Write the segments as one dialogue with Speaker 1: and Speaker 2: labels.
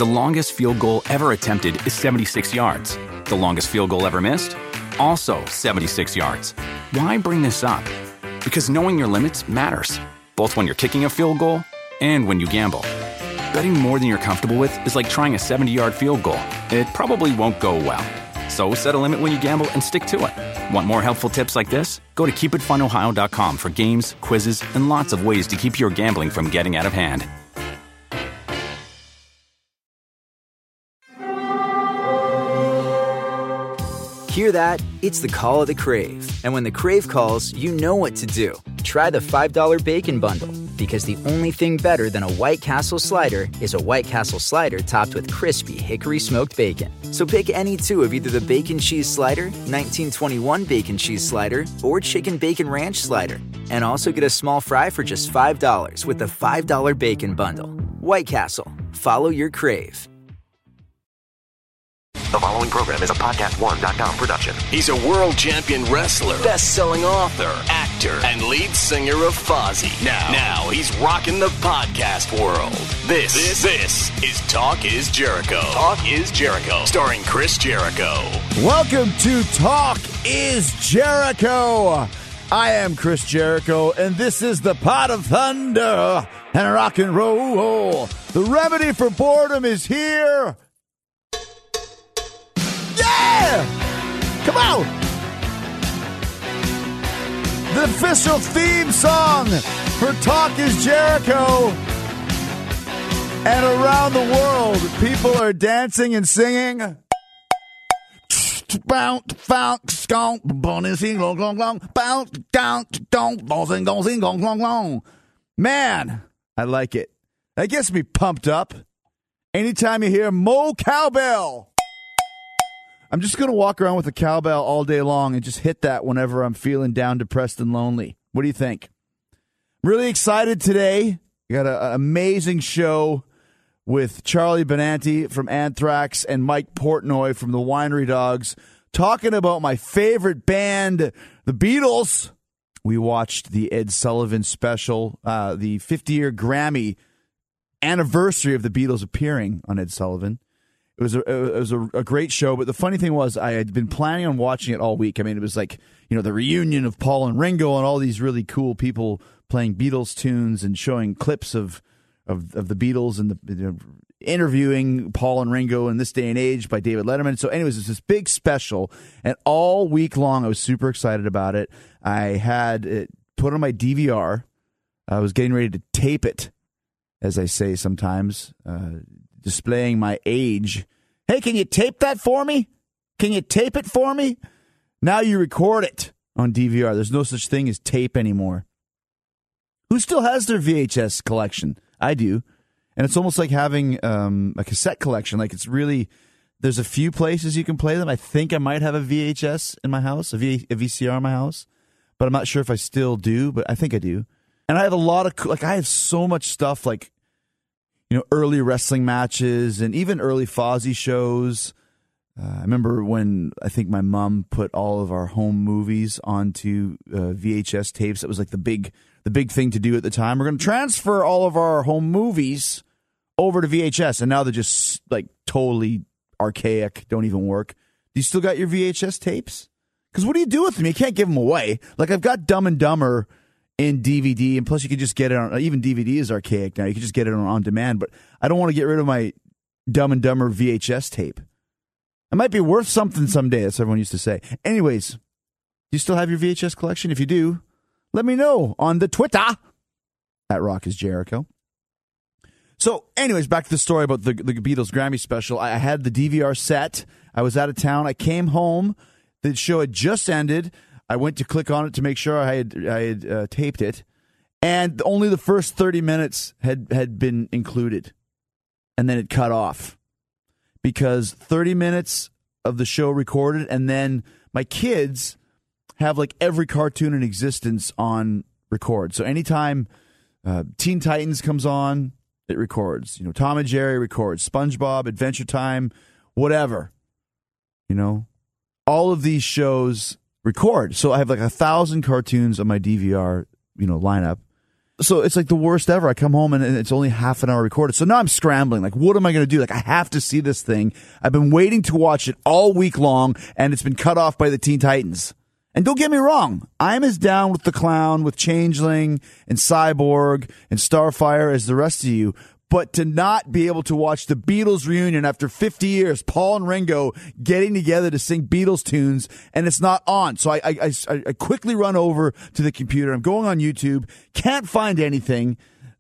Speaker 1: The longest field goal ever attempted is 76 yards. The longest field goal ever missed? Also 76 yards. Why bring this up? Because knowing your limits matters, both when you're kicking a field goal and when you gamble. Betting more than you're comfortable with is like trying a 70-yard field goal. It probably won't go well. So set a limit when you gamble and stick to it. Want more helpful tips like this? Go to keepitfunohio.com for games, quizzes, and lots of ways to keep your gambling from getting out of hand.
Speaker 2: Hear that? It's the call of the Crave. And when the Crave calls, you know what to do. Try the $5 Bacon Bundle. Because the only thing better than a White Castle slider is a White Castle slider topped with crispy hickory smoked bacon. So pick any two of either the Bacon Cheese Slider, 1921 Bacon Cheese Slider, or Chicken Bacon Ranch Slider. And also get a small fry for just $5 with the $5 Bacon Bundle. White Castle. Follow your Crave.
Speaker 3: The following program is a podcast1.com production.
Speaker 4: He's a world champion wrestler, best-selling author, actor, and lead singer of Fozzy. Now he's rocking the podcast world. This is Talk is Jericho. Talk is Jericho, starring Chris Jericho.
Speaker 5: Welcome to Talk is Jericho. I am Chris Jericho, and this is the Pot of Thunder and rock and roll. The remedy for boredom is here. Yeah! Come on! The official theme song for Talk is Jericho. And around the world, people are dancing and singing. Man, I like it. That gets me pumped up. Anytime you hear Mo Cowbell. I'm just going to walk around with a cowbell all day long and just hit that whenever I'm feeling down, depressed, and lonely. What do you think? I'm really excited today. We got an amazing show with Charlie Benanti from Anthrax and Mike Portnoy from the Winery Dogs talking about my favorite band, the Beatles. We watched the Ed Sullivan special, the 50-year Grammy anniversary of the Beatles appearing on Ed Sullivan. It was a great show, but the funny thing was I had been planning on watching it all week. I mean, it was like, you know, the reunion of Paul and Ringo and all these really cool people playing Beatles tunes and showing clips of the Beatles and interviewing Paul and Ringo in this day and age by David Letterman. So anyways, it's this big special, and all week long I was super excited about it. I had it put on my DVR. I was getting ready to tape it, as I say sometimes, displaying my age. Hey, can you tape that for me? Can you tape it for me? Now you record it on DVR. There's no such thing as tape anymore. Who still has their VHS collection? I do. And it's almost like having a cassette collection. Like, it's really, there's a few places you can play them. I think I might have a VHS in my house, a VCR in my house, but I'm not sure if I still do, but I think I do. And I have a lot of, like, I have so much stuff, like, you know, early wrestling matches and even early Fozzy shows. I remember when I think my mom put all of our home movies onto VHS tapes. It was like the big thing to do at the time. We're going to transfer all of our home movies over to VHS, and now they're just like totally archaic, don't even work. Do you still got your VHS tapes? Because what do you do with them? You can't give them away. Like, I've got Dumb and Dumber in DVD, and plus you can just get it on, even DVD is archaic now, you can just get it on demand, but I don't want to get rid of my Dumb and Dumber VHS tape. It might be worth something someday, that's what everyone used to say. Anyways, do you still have your VHS collection? If you do, let me know on the Twitter at Rock is Jericho. So anyways, back to the story about the Beatles Grammy special. I had the DVR set. I was out of town. I came home. The show had just ended. I went to click on it to make sure I had taped it, and only the first 30 minutes had been included, and then it cut off because 30 minutes of the show recorded, and then my kids have like every cartoon in existence on record. So anytime Teen Titans comes on, it records. You know, Tom and Jerry records, SpongeBob, Adventure Time, whatever. You know, all of these shows record. So I have like 1,000 cartoons on my DVR, you know, lineup. So it's like the worst ever. I come home and it's only half an hour recorded. So now I'm scrambling. Like, what am I going to do? Like, I have to see this thing. I've been waiting to watch it all week long, and it's been cut off by the Teen Titans. And don't get me wrong, I'm as down with the Clown, with Changeling, and Cyborg, and Starfire as the rest of you. But to not be able to watch the Beatles reunion after 50 years, Paul and Ringo getting together to sing Beatles tunes, and it's not on. So I quickly run over to the computer. I'm going on YouTube, can't find anything.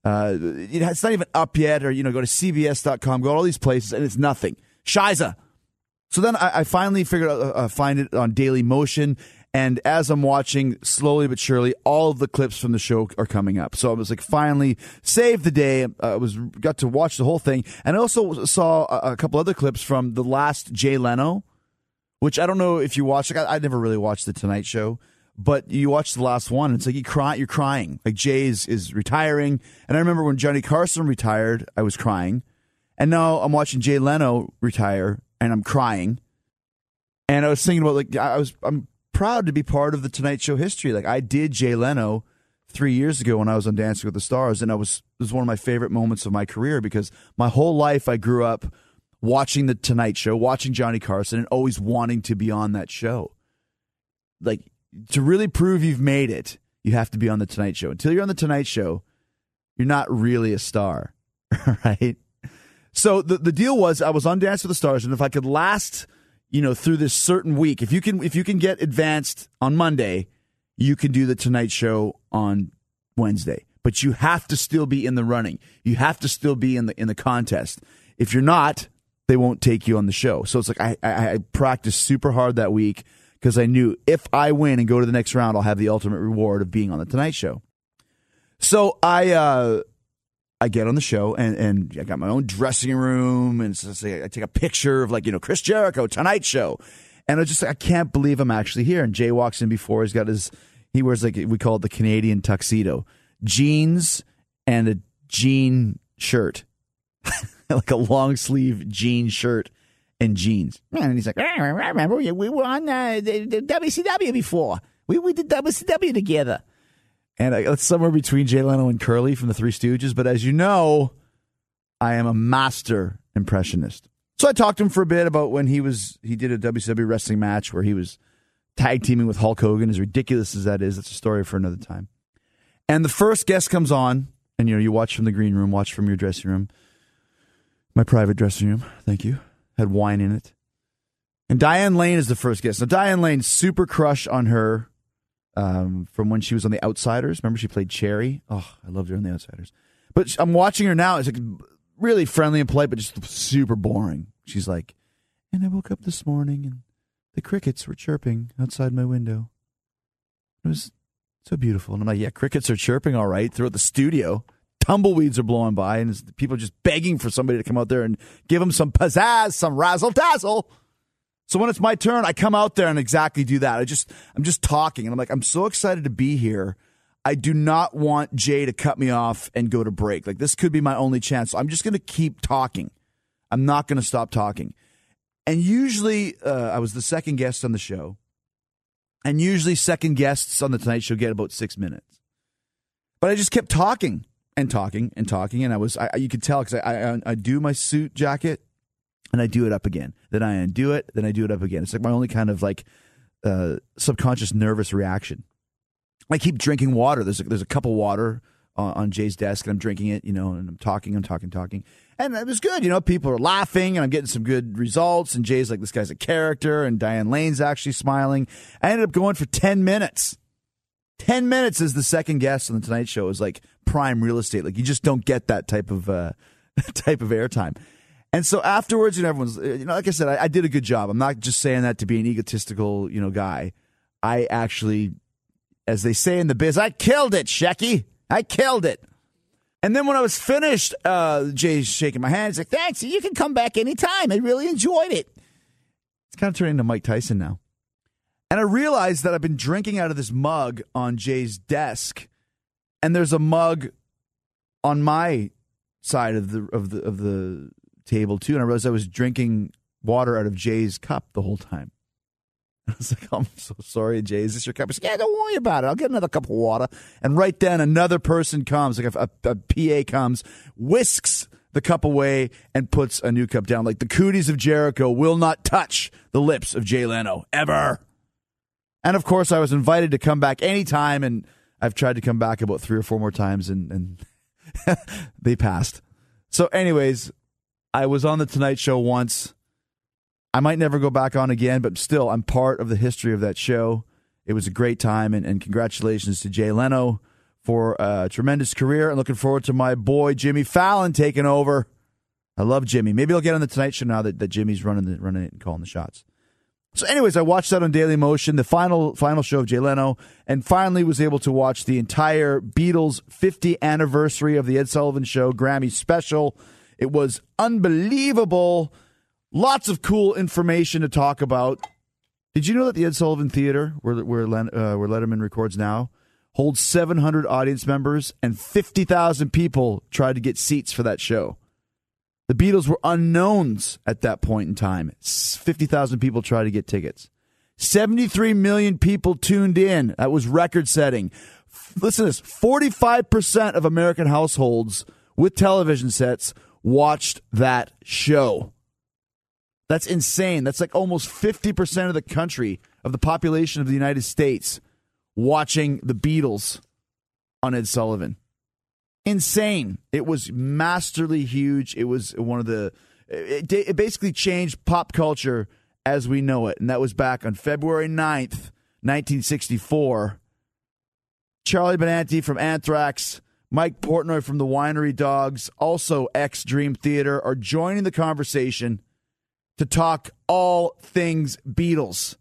Speaker 5: It's not even up yet, or, go to CBS.com, go to all these places, and it's nothing. Shiza. So then I finally figured out, find it on Daily Motion. And as I'm watching, slowly but surely, all of the clips from the show are coming up. So I was like, finally, saved the day. Got to watch the whole thing. And I also saw a couple other clips from the last Jay Leno, which I don't know if you watched. Like, I never really watched The Tonight Show, but you watch the last one, and it's like you're crying. Like, Jay is retiring. And I remember when Johnny Carson retired, I was crying. And now I'm watching Jay Leno retire, and I'm crying. And I was thinking about, like, I'm proud to be part of the Tonight Show history. Like, I did Jay Leno 3 years ago when I was on Dancing with the Stars, and it was one of my favorite moments of my career, because my whole life I grew up watching the Tonight Show, watching Johnny Carson, and always wanting to be on that show. Like, to really prove you've made it, you have to be on the Tonight Show. Until you're on the Tonight Show, you're not really a star, right? So the deal was, I was on Dance with the Stars, and if I could last, through this certain week, if you can get advanced on Monday, you can do the Tonight Show on Wednesday. But you have to still be in the running. You have to still be in the contest. If you're not, they won't take you on the show. So it's like I practiced super hard that week, because I knew if I win and go to the next round, I'll have the ultimate reward of being on the Tonight Show. So I get on the show, and I got my own dressing room, and so I take a picture of, like, Chris Jericho, Tonight Show. And I was just like, I can't believe I'm actually here. And Jay walks in before. He wears, like, we call it the Canadian tuxedo. Jeans and a jean shirt. Like a long sleeve jean shirt and jeans. And he's like, I remember we were on the WCW before. We did WCW together. And it's somewhere between Jay Leno and Curly from the Three Stooges. But as you know, I am a master impressionist. So I talked to him for a bit about when he did a WCW wrestling match where he was tag teaming with Hulk Hogan. As ridiculous as that is, that's a story for another time. And the first guest comes on, and you watch from the green room, watch from your dressing room. My private dressing room, thank you. Had wine in it. And Diane Lane is the first guest. Now, Diane Lane's super crush on her. From when she was on The Outsiders. Remember, she played Cherry? Oh, I loved her on The Outsiders. But I'm watching her now. It's like really friendly and polite, but just super boring. She's like, and I woke up this morning and the crickets were chirping outside my window. It was so beautiful. And I'm like, yeah, crickets are chirping all right throughout the studio. Tumbleweeds are blowing by, and people are just begging for somebody to come out there and give them some pizzazz, some razzle-dazzle. So when it's my turn, I come out there and exactly do that. I'm just talking, and I'm like, I'm so excited to be here. I do not want Jay to cut me off and go to break. Like, this could be my only chance. So I'm just going to keep talking. I'm not going to stop talking. And usually, I was the second guest on the show, and usually second guests on the Tonight Show get about 6 minutes. But I just kept talking and talking and talking, and you could tell, because I do my suit jacket. And I do it up again. Then I undo it. Then I do it up again. It's like my only kind of like subconscious nervous reaction. I keep drinking water. There's a cup of water on Jay's desk, and I'm drinking it, and I'm talking. And it was good. People are laughing, and I'm getting some good results. And Jay's like, this guy's a character. And Diane Lane's actually smiling. I ended up going for 10 minutes. 10 minutes as the second guest on the Tonight Show is like prime real estate. Like, you just don't get that type of airtime. And so afterwards, everyone's, like I said, I did a good job. I'm not just saying that to be an egotistical, guy. I actually, as they say in the biz, I killed it, Shecky. I killed it. And then when I was finished, Jay's shaking my hand. He's like, thanks. You can come back anytime. I really enjoyed it. It's kind of turning into Mike Tyson now. And I realized that I've been drinking out of this mug on Jay's desk, and there's a mug on my side of the table too, and I realized I was drinking water out of Jay's cup the whole time. I was like, I'm so sorry, Jay. Is this your cup? He's like, yeah, don't worry about it. I'll get another cup of water. And right then, another person comes, like a PA comes, whisks the cup away, and puts a new cup down. Like the cooties of Jericho will not touch the lips of Jay Leno, ever. And, of course, I was invited to come back anytime, and I've tried to come back about 3 or 4 more times, and they passed. So, anyways, I was on The Tonight Show once. I might never go back on again, but still, I'm part of the history of that show. It was a great time, and congratulations to Jay Leno for a tremendous career, and looking forward to my boy Jimmy Fallon taking over. I love Jimmy. Maybe I'll get on The Tonight Show now that Jimmy's running it and calling the shots. So anyways, I watched that on Daily Motion, the final show of Jay Leno, and finally was able to watch the entire Beatles 50th anniversary of the Ed Sullivan Show Grammy special. It was unbelievable. Lots of cool information to talk about. Did you know that the Ed Sullivan Theater, where Letterman records now, holds 700 audience members and 50,000 people tried to get seats for that show? The Beatles were unknowns at that point in time. 50,000 people tried to get tickets. 73 million people tuned in. That was record-setting. Listen to this. 45% of American households with television sets watched that show. That's insane. That's like almost 50% of the country, of the population of the United States, watching the Beatles on Ed Sullivan. Insane. It was masterly huge. It was one of the... It basically changed pop culture as we know it. And that was back on February 9th, 1964. Charlie Benanti from Anthrax, Mike Portnoy from the Winery Dogs, also ex-Dream Theater, are joining the conversation to talk all things Beatles.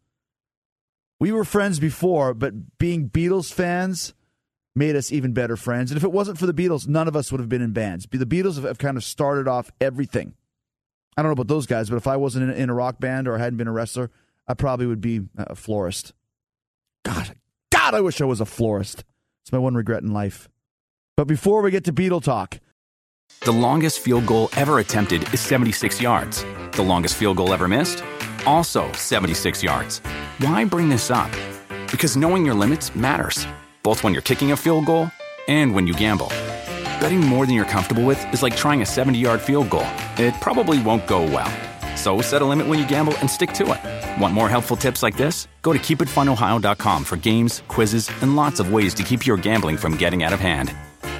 Speaker 5: We were friends before, but being Beatles fans made us even better friends. And if it wasn't for the Beatles, none of us would have been in bands. The Beatles have kind of started off everything. I don't know about those guys, but if I wasn't in a rock band or I hadn't been a wrestler, I probably would be a florist. God, I wish I was a florist. It's my one regret in life. But before we get to Beatle talk...
Speaker 1: The longest field goal ever attempted is 76 yards. The longest field goal ever missed? Also 76 yards. Why bring this up? Because knowing your limits matters, both when you're kicking a field goal and when you gamble. Betting more than you're comfortable with is like trying a 70-yard field goal. It probably won't go well. So set a limit when you gamble and stick to it. Want more helpful tips like this? Go to keepitfunohio.com for games, quizzes, and lots of ways to keep your gambling from getting out of hand.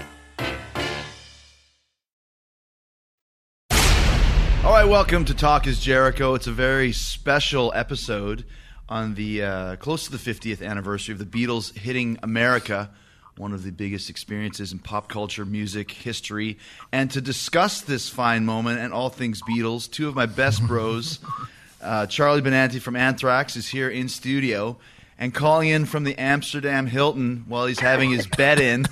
Speaker 5: All right, welcome to Talk is Jericho. It's a very special episode on the close to the 50th anniversary of the Beatles hitting America, one of the biggest experiences in pop culture, music, history. And to discuss this fine moment and all things Beatles, two of my best bros, Charlie Benanti from Anthrax is here in studio, and calling in from the Amsterdam Hilton while he's having his bed in,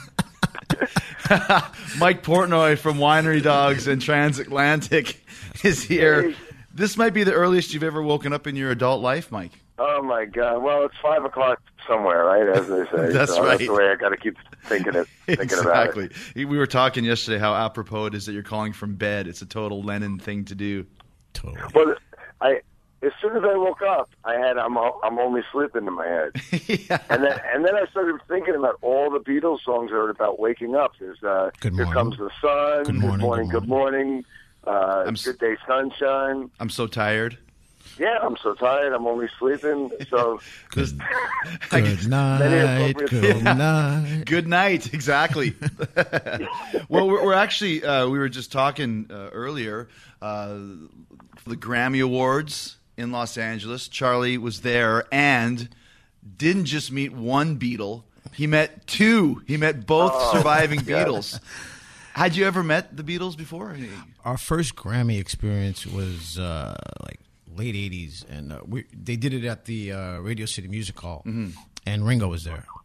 Speaker 5: Mike Portnoy from Winery Dogs and Transatlantic is here. This might be the earliest you've ever woken up in your adult life, Mike.
Speaker 6: Oh, my God. Well, it's 5 o'clock somewhere, right, as they say.
Speaker 5: That's right.
Speaker 6: That's the way I got to keep thinking about it.
Speaker 5: Exactly. We were talking yesterday how apropos it is that you're calling from bed. It's a total Lennon thing to do.
Speaker 7: Totally.
Speaker 6: Well, as soon as I woke up, I'm only sleeping in my head.
Speaker 5: Yeah.
Speaker 6: And then I started thinking about all the Beatles songs that are about waking up. There's
Speaker 7: Good morning.
Speaker 6: Here Comes the Sun,
Speaker 7: Good morning.
Speaker 6: Good Day Sunshine.
Speaker 5: I'm so tired.
Speaker 6: Yeah, I'm so tired. I'm only sleeping. So
Speaker 7: Good night. Good night.
Speaker 5: Good night. Exactly. Well, we're actually we were just talking earlier for the Grammy Awards in Los Angeles. Charlie was there and didn't just meet one Beatle. He met two. He met both surviving Beatles. Had you ever met the Beatles before?
Speaker 7: Our first Grammy experience was like late 80s, and they did it at the Radio City Music Hall, and Ringo was there.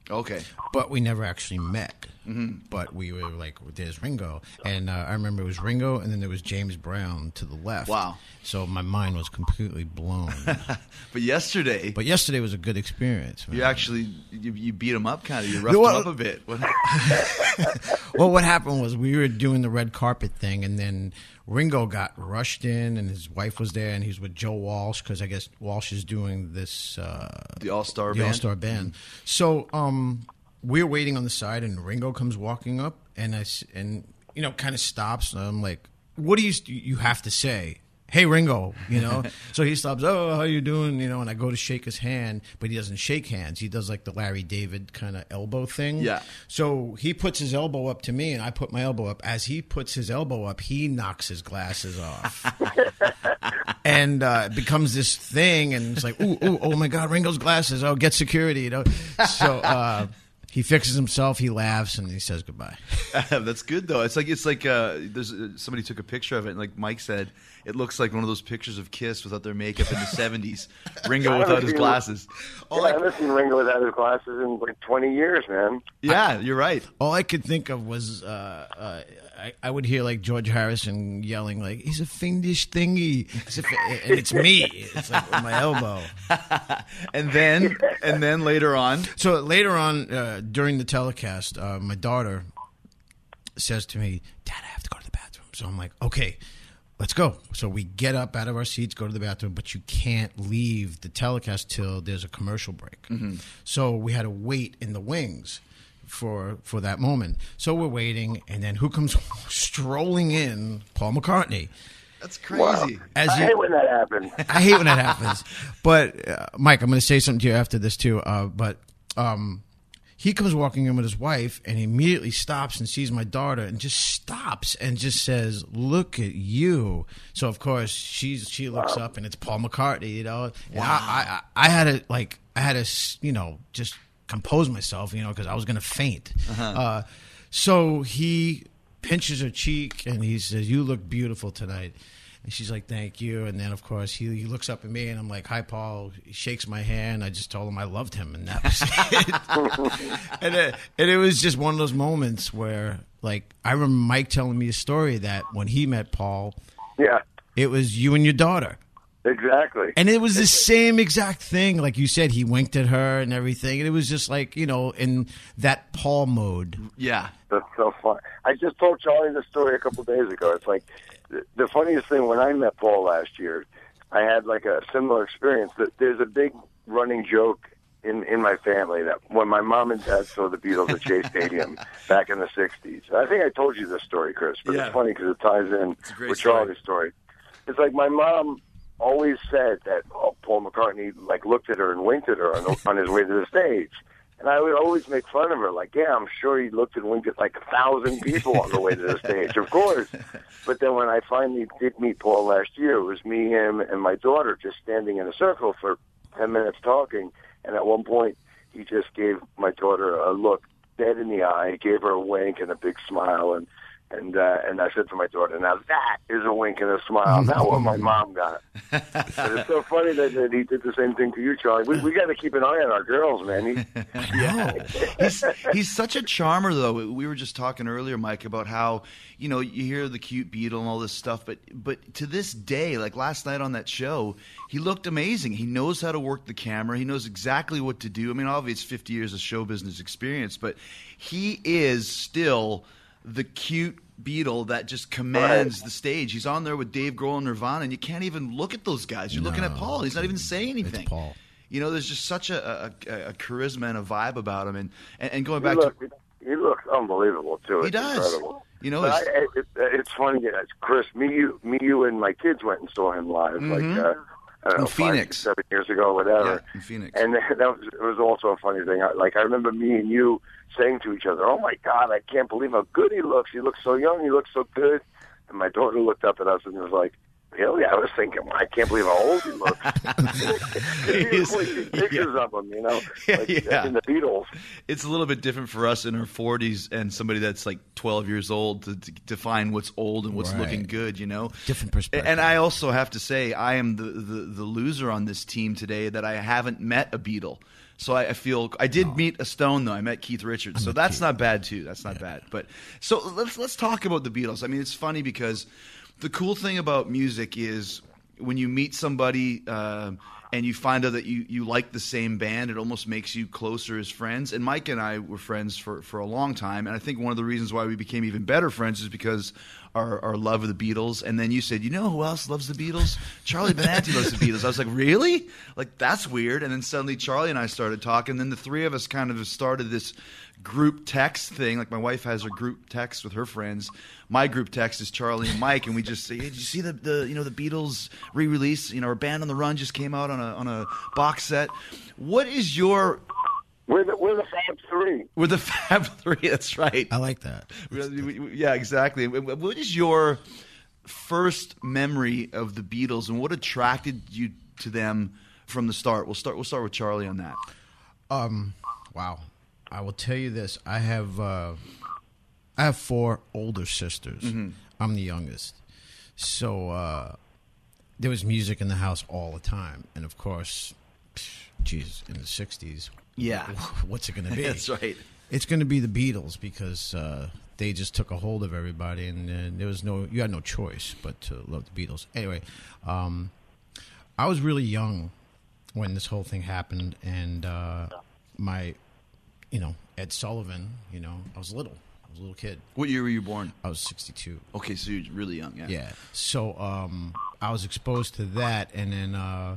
Speaker 5: Okay.
Speaker 7: But we never actually met. Mm-hmm. But we were like, there's Ringo. And I remember it was Ringo, and then there was James Brown to the left.
Speaker 5: Wow.
Speaker 7: So my mind was completely blown.
Speaker 5: But yesterday
Speaker 7: was a good experience. Man.
Speaker 5: You actually, you beat him up kind of. You roughed him up a bit.
Speaker 7: Well, what happened was we were doing the red carpet thing, and then Ringo got rushed in, and his wife was there, and he was with Joe Walsh, because I guess Walsh is doing this...
Speaker 5: the All-Star Band?
Speaker 7: The All-Star Band. So we're waiting on the side, and Ringo comes walking up, and kind of stops, and I'm like, what do you have to say? Hey, Ringo, So he stops, oh, how you doing? And I go to shake his hand, but he doesn't shake hands. He does like the Larry David kind of elbow thing.
Speaker 5: Yeah.
Speaker 7: So he puts his elbow up to me, and I put my elbow up. As he puts his elbow up, he knocks his glasses off. And it becomes this thing, and it's like, ooh, oh my God, Ringo's glasses. Oh, get security, So he fixes himself, he laughs, and he says goodbye.
Speaker 5: That's good, though. It's like there's somebody took a picture of it, and like Mike said, it looks like one of those pictures of Kiss without their makeup in the 70s. Ringo without his glasses.
Speaker 6: I haven't seen Ringo without his glasses in like 20 years, man.
Speaker 5: Yeah, you're right.
Speaker 7: All I could think of was I would hear like George Harrison yelling like, he's a fiendish thingy. And it's me. It's like with my elbow.
Speaker 5: and then later on.
Speaker 7: So later on, during the telecast, my daughter says to me, Dad, I have to go to the bathroom. So I'm like, okay, let's go. So we get up out of our seats, go to the bathroom, but you can't leave the telecast till there's a commercial break. Mm-hmm. So we had to wait in the wings for that moment. So we're waiting, and then who comes strolling in? Paul McCartney.
Speaker 5: That's crazy.
Speaker 6: Wow. I hate when that happens.
Speaker 7: I hate when that happens. But, Mike, I'm going to say something to you after this, too. He comes walking in with his wife, and he immediately stops and sees my daughter and just stops and just says, look at you. So, of course, she looks up, and it's Paul McCartney, Wow. And I had to, just compose myself, because I was going to faint. Uh-huh. So he pinches her cheek, and he says, you look beautiful tonight. And she's like, thank you. And then, of course, he looks up at me, and I'm like, hi, Paul. He shakes my hand. I just told him I loved him, and that was it. and it was just one of those moments where, like, I remember Mike telling me a story that when he met Paul, it was you and your daughter.
Speaker 6: Exactly.
Speaker 7: And it was the same exact thing. Like you said, he winked at her and everything. And it was just like, in that Paul mode.
Speaker 5: Yeah.
Speaker 6: That's so fun. I just told Charlie this story a couple of days ago. It's like the funniest thing, when I met Paul last year, I had like a similar experience. There's a big running joke in my family that when my mom and dad saw the Beatles at Shea Stadium back in the 60s. I think I told you this story, Chris, but it's funny because it ties in with Charlie's story. It's like my mom always said that Paul McCartney looked at her and winked at her on his way to the stage. And I would always make fun of her, like, yeah, I'm sure he looked and winked at 1,000 people on the way to the stage, of course. But then when I finally did meet Paul last year, it was me, him, and my daughter just standing in a circle for 10 minutes talking. And at one point, he just gave my daughter a look dead in the eye, gave her a wink and a big smile, and I said to my daughter, now that is a wink and a smile. Not what my mom got. But it's so funny that he did the same thing to you, Charlie. We got to keep an eye on our girls, man.
Speaker 5: He's such a charmer, though. We were just talking earlier, Mike, about how, you hear the cute Beatle and all this stuff, but to this day, like last night on that show, he looked amazing. He knows how to work the camera. He knows exactly what to do. I mean, obviously it's 50 years of show business experience, but he is still the cute Beatle that just commands the stage. He's on there with Dave Grohl and Nirvana, and you can't even look at those guys. You're looking at Paul. He's not even saying anything.
Speaker 7: It's Paul.
Speaker 5: There's just such a charisma and a vibe about him. And going back
Speaker 6: he looks unbelievable too.
Speaker 5: He does.
Speaker 6: Incredible.
Speaker 5: It's
Speaker 6: it's funny. Chris, me, you, and my kids went and saw him live.
Speaker 5: Mm-hmm.
Speaker 6: I don't know,
Speaker 5: Phoenix,
Speaker 6: 7 years ago, whatever.
Speaker 5: Yeah, in Phoenix.
Speaker 6: And it was also a funny thing. I remember me and you saying to each other, "Oh my God, I can't believe how good he looks. He looks so young. He looks so good." And my daughter looked up at us and was like, "Really?" I was thinking, I can't believe how old he looks. He was taking pictures of him, in the Beatles.
Speaker 5: It's a little bit different for us in our 40s and somebody that's like 12 years old to define what's old and what's looking good,
Speaker 7: Different perspective.
Speaker 5: And I also have to say I am the loser on this team today that I haven't met a Beatle. So I feel I did meet a Stone though. I met Keith Richards, so that's not bad too. That's not bad. But so let's talk about the Beatles. I mean, it's funny because the cool thing about music is when you meet somebody and you find out that you like the same band, it almost makes you closer as friends. And Mike and I were friends for a long time, and I think one of the reasons why we became even better friends is because our love of the Beatles. And then you said, you know who else loves the Beatles? Charlie Benanti loves the Beatles. I was like, really? Like, that's weird. And then suddenly Charlie and I started talking. And then the three of us kind of started this group text thing. Like, my wife has her group text with her friends. My group text is Charlie and Mike, and we just say, hey, did you see the Beatles re-release? You know, our Band on the Run just came out on a box set. What is your...
Speaker 6: We're the Fab Three.
Speaker 5: We're the Fab Three, that's right.
Speaker 7: I like that.
Speaker 5: Yeah, exactly. What is your first memory of the Beatles, and what attracted you to them from the start? We'll start with Charlie on that.
Speaker 7: Wow. I will tell you this. I have 4 older sisters. Mm-hmm. I'm the youngest. So there was music in the house all the time. And, of course, geez, in the 60s,
Speaker 5: yeah,
Speaker 7: what's it going to be?
Speaker 5: That's right.
Speaker 7: It's going to be the Beatles because they just took a hold of everybody, and you had no choice but to love the Beatles. Anyway, I was really young when this whole thing happened, and Ed Sullivan, I was little. I was a little kid.
Speaker 5: What year were you born?
Speaker 7: I was 62.
Speaker 5: Okay, so you're really young, yeah.
Speaker 7: Yeah. So I was exposed to that, and then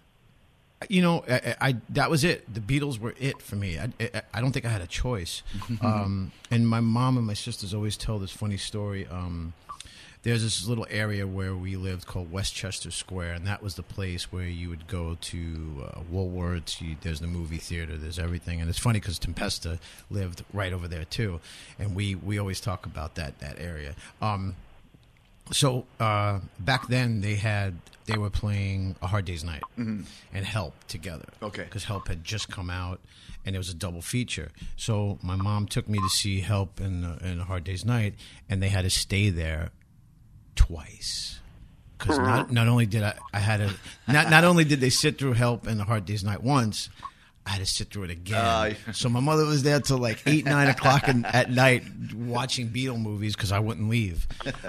Speaker 7: I that was it. The Beatles were it for me. I don't think I had a choice. And my mom and my sisters always tell this funny story. There's this little area where we lived called Westchester Square, and that was the place where you would go to Woolworths. There's the movie theater. There's everything. And it's funny because Tempesta lived right over there, too. And we always talk about that area. So back then they were playing A Hard Day's Night and Help together.
Speaker 5: Okay.
Speaker 7: Because Help had just come out, and it was a double feature. So my mom took me to see Help and A Hard Day's Night, and they had to stay there twice. Because not only did I had to not only did they sit through Help and A Hard Day's Night once, I had to sit through it again. So my mother was there till like 8, 9 o'clock at night watching Beatle movies because I wouldn't leave.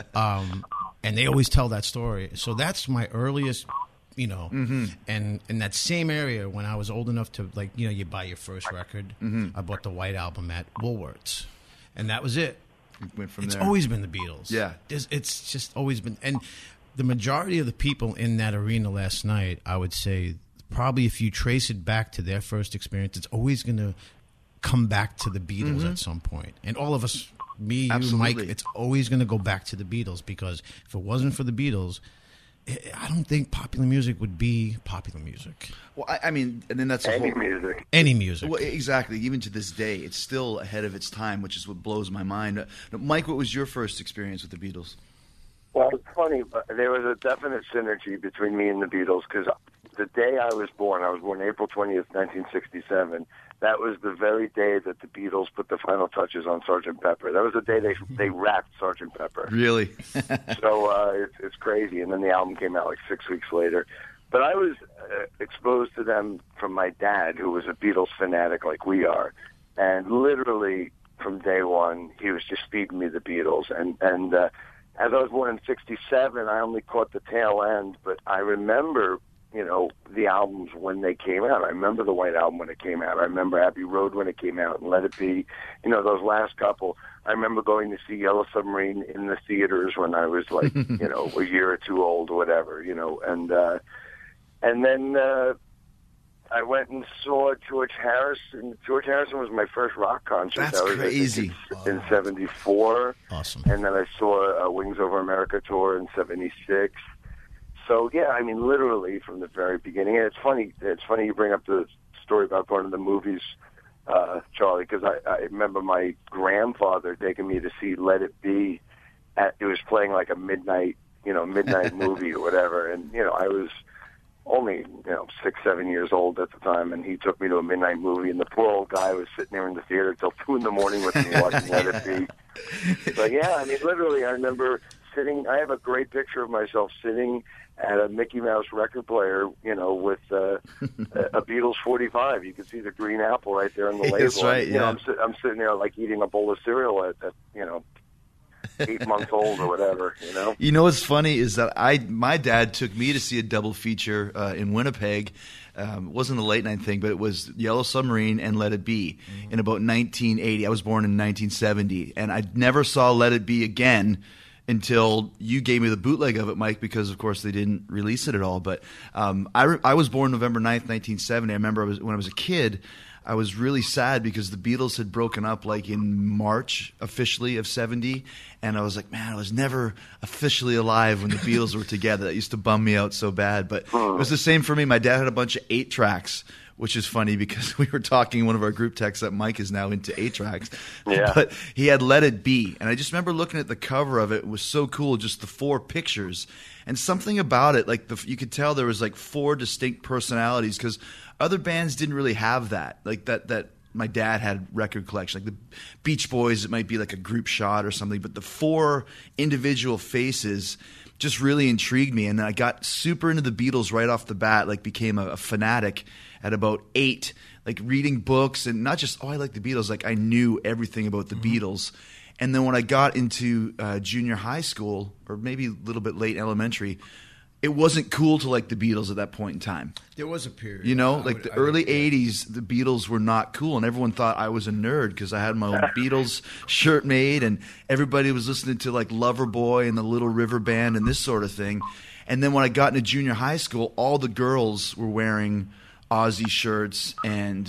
Speaker 7: And they always tell that story. So that's my earliest, and in that same area when I was old enough to, you buy your first record, I bought the White Album at Woolworths. And that was it.
Speaker 5: Went from
Speaker 7: it's
Speaker 5: there.
Speaker 7: Always been the Beatles.
Speaker 5: Yeah.
Speaker 7: It's just always been. And the majority of the people in that arena last night, I would say, probably if you trace it back to their first experience, it's always going to come back to the Beatles at some point. And all of us, me,
Speaker 5: Absolutely.
Speaker 7: you, Mike, it's always going to go back to the Beatles because if it wasn't for the Beatles, I don't think popular music would be popular music.
Speaker 5: Well, I mean, and then that's
Speaker 6: Any music.
Speaker 7: Any music.
Speaker 5: Well, exactly. Even to this day, it's still ahead of its time, which is what blows my mind. Mike, what was your first experience with the Beatles?
Speaker 6: Well, it's funny, but there was a definite synergy between me and the Beatles because the day I was born April 20th, 1967. That was the very day that the Beatles put the final touches on Sgt. Pepper. That was the day they wrapped Sgt. Pepper.
Speaker 5: Really?
Speaker 6: So it's crazy. And then the album came out like 6 weeks later. But I was exposed to them from my dad, who was a Beatles fanatic like we are. And literally from day one, he was just feeding me the Beatles. And as I was born in 67, I only caught the tail end. But I remember the albums when they came out. I remember the White Album when it came out. I remember Abbey Road when it came out and Let It Be. Those last couple. I remember going to see Yellow Submarine in the theaters when I was like, a year or two old or whatever, and then I went and saw George Harrison. George Harrison was my first rock concert.
Speaker 5: That's crazy.
Speaker 6: In 74.
Speaker 7: Awesome.
Speaker 6: And then I saw Wings Over America tour in 76. So, yeah, I mean, literally from the very beginning. And it's funny you bring up the story about going to the movies, Charlie, because I remember my grandfather taking me to see Let It Be. It was playing like a midnight movie or whatever. And, I was only, 6, 7 years old at the time, and he took me to a midnight movie, and the poor old guy was sitting there in the theater till 2 a.m. with me watching Let It Be. But, yeah, I mean, literally, I remember sitting. I have a great picture of myself sitting at a Mickey Mouse record player, with a Beatles 45. You could see the green apple right there on the label.
Speaker 5: That's right.
Speaker 6: And, I'm sitting there like eating a bowl of cereal at 8 months old or whatever.
Speaker 5: You know what's funny is that my dad took me to see a double feature in Winnipeg. It wasn't a late night thing, but it was Yellow Submarine and Let It Be in about 1980. I was born in 1970, and I never saw Let It Be again until you gave me the bootleg of it, Mike, because, of course, they didn't release it at all. But I was born November 9th, 1970. I remember when I was a kid, I was really sad because the Beatles had broken up like in March officially of 70. And I was like, man, I was never officially alive when the Beatles were together. That used to bum me out so bad. But it was the same for me. My dad had a bunch of 8 tracks, which is funny because we were talking in one of our group texts that Mike is now into 8 tracks.
Speaker 6: Yeah.
Speaker 5: But he had Let It Be. And I just remember looking at the cover of it. It was so cool, just the 4 pictures. And something about it, like you could tell there was like 4 distinct personalities because other bands didn't really have that. Like that my dad had record collection. Like the Beach Boys, it might be like a group shot or something. But the 4 individual faces just really intrigued me. And then I got super into the Beatles right off the bat, like became a fanatic at about 8, like reading books and not just, I like the Beatles. Like I knew everything about the Beatles. And then when I got into junior high school, or maybe a little bit late elementary, it wasn't cool to like the Beatles at that point in time.
Speaker 7: There was a period.
Speaker 5: The early 80s, the Beatles were not cool, and everyone thought I was a nerd because I had my own Beatles shirt made, and everybody was listening to like Loverboy and the Little River Band and this sort of thing. And then when I got into junior high school, all the girls were wearing Ozzy shirts and,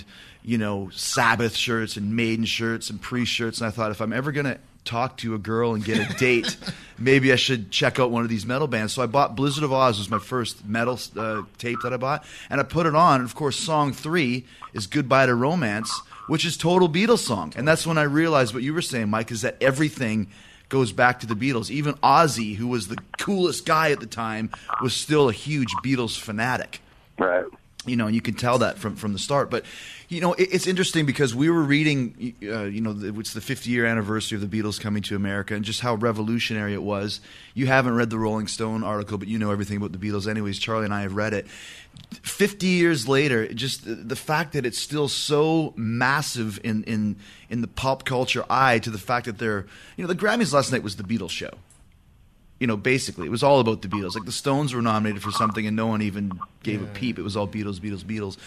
Speaker 5: Sabbath shirts and Maiden shirts and Priest shirts, and I thought if I'm ever going to talk to a girl and get a date, maybe I should check out one of these metal bands. So I bought Blizzard of Oz, was my first metal tape that I bought, and I put it on. And of course, song 3 is Goodbye to Romance, which is total Beatles song. And that's when I realized what you were saying, Mike, is that everything goes back to the Beatles. Even Ozzy, who was the coolest guy at the time, was still a huge Beatles fanatic.
Speaker 6: Right.
Speaker 5: And you can tell that from the start. But, it's interesting because we were reading, it's the 50-year anniversary of the Beatles coming to America and just how revolutionary it was. You haven't read the Rolling Stone article, but you know everything about the Beatles anyways. Charlie and I have read it. 50 years later, just the fact that it's still so massive in the pop culture eye to the fact that they're, the Grammys last night was the Beatles show. Basically, it was all about the Beatles. Like the Stones were nominated for something, and no one even gave a peep. It was all Beatles, Beatles, Beatles.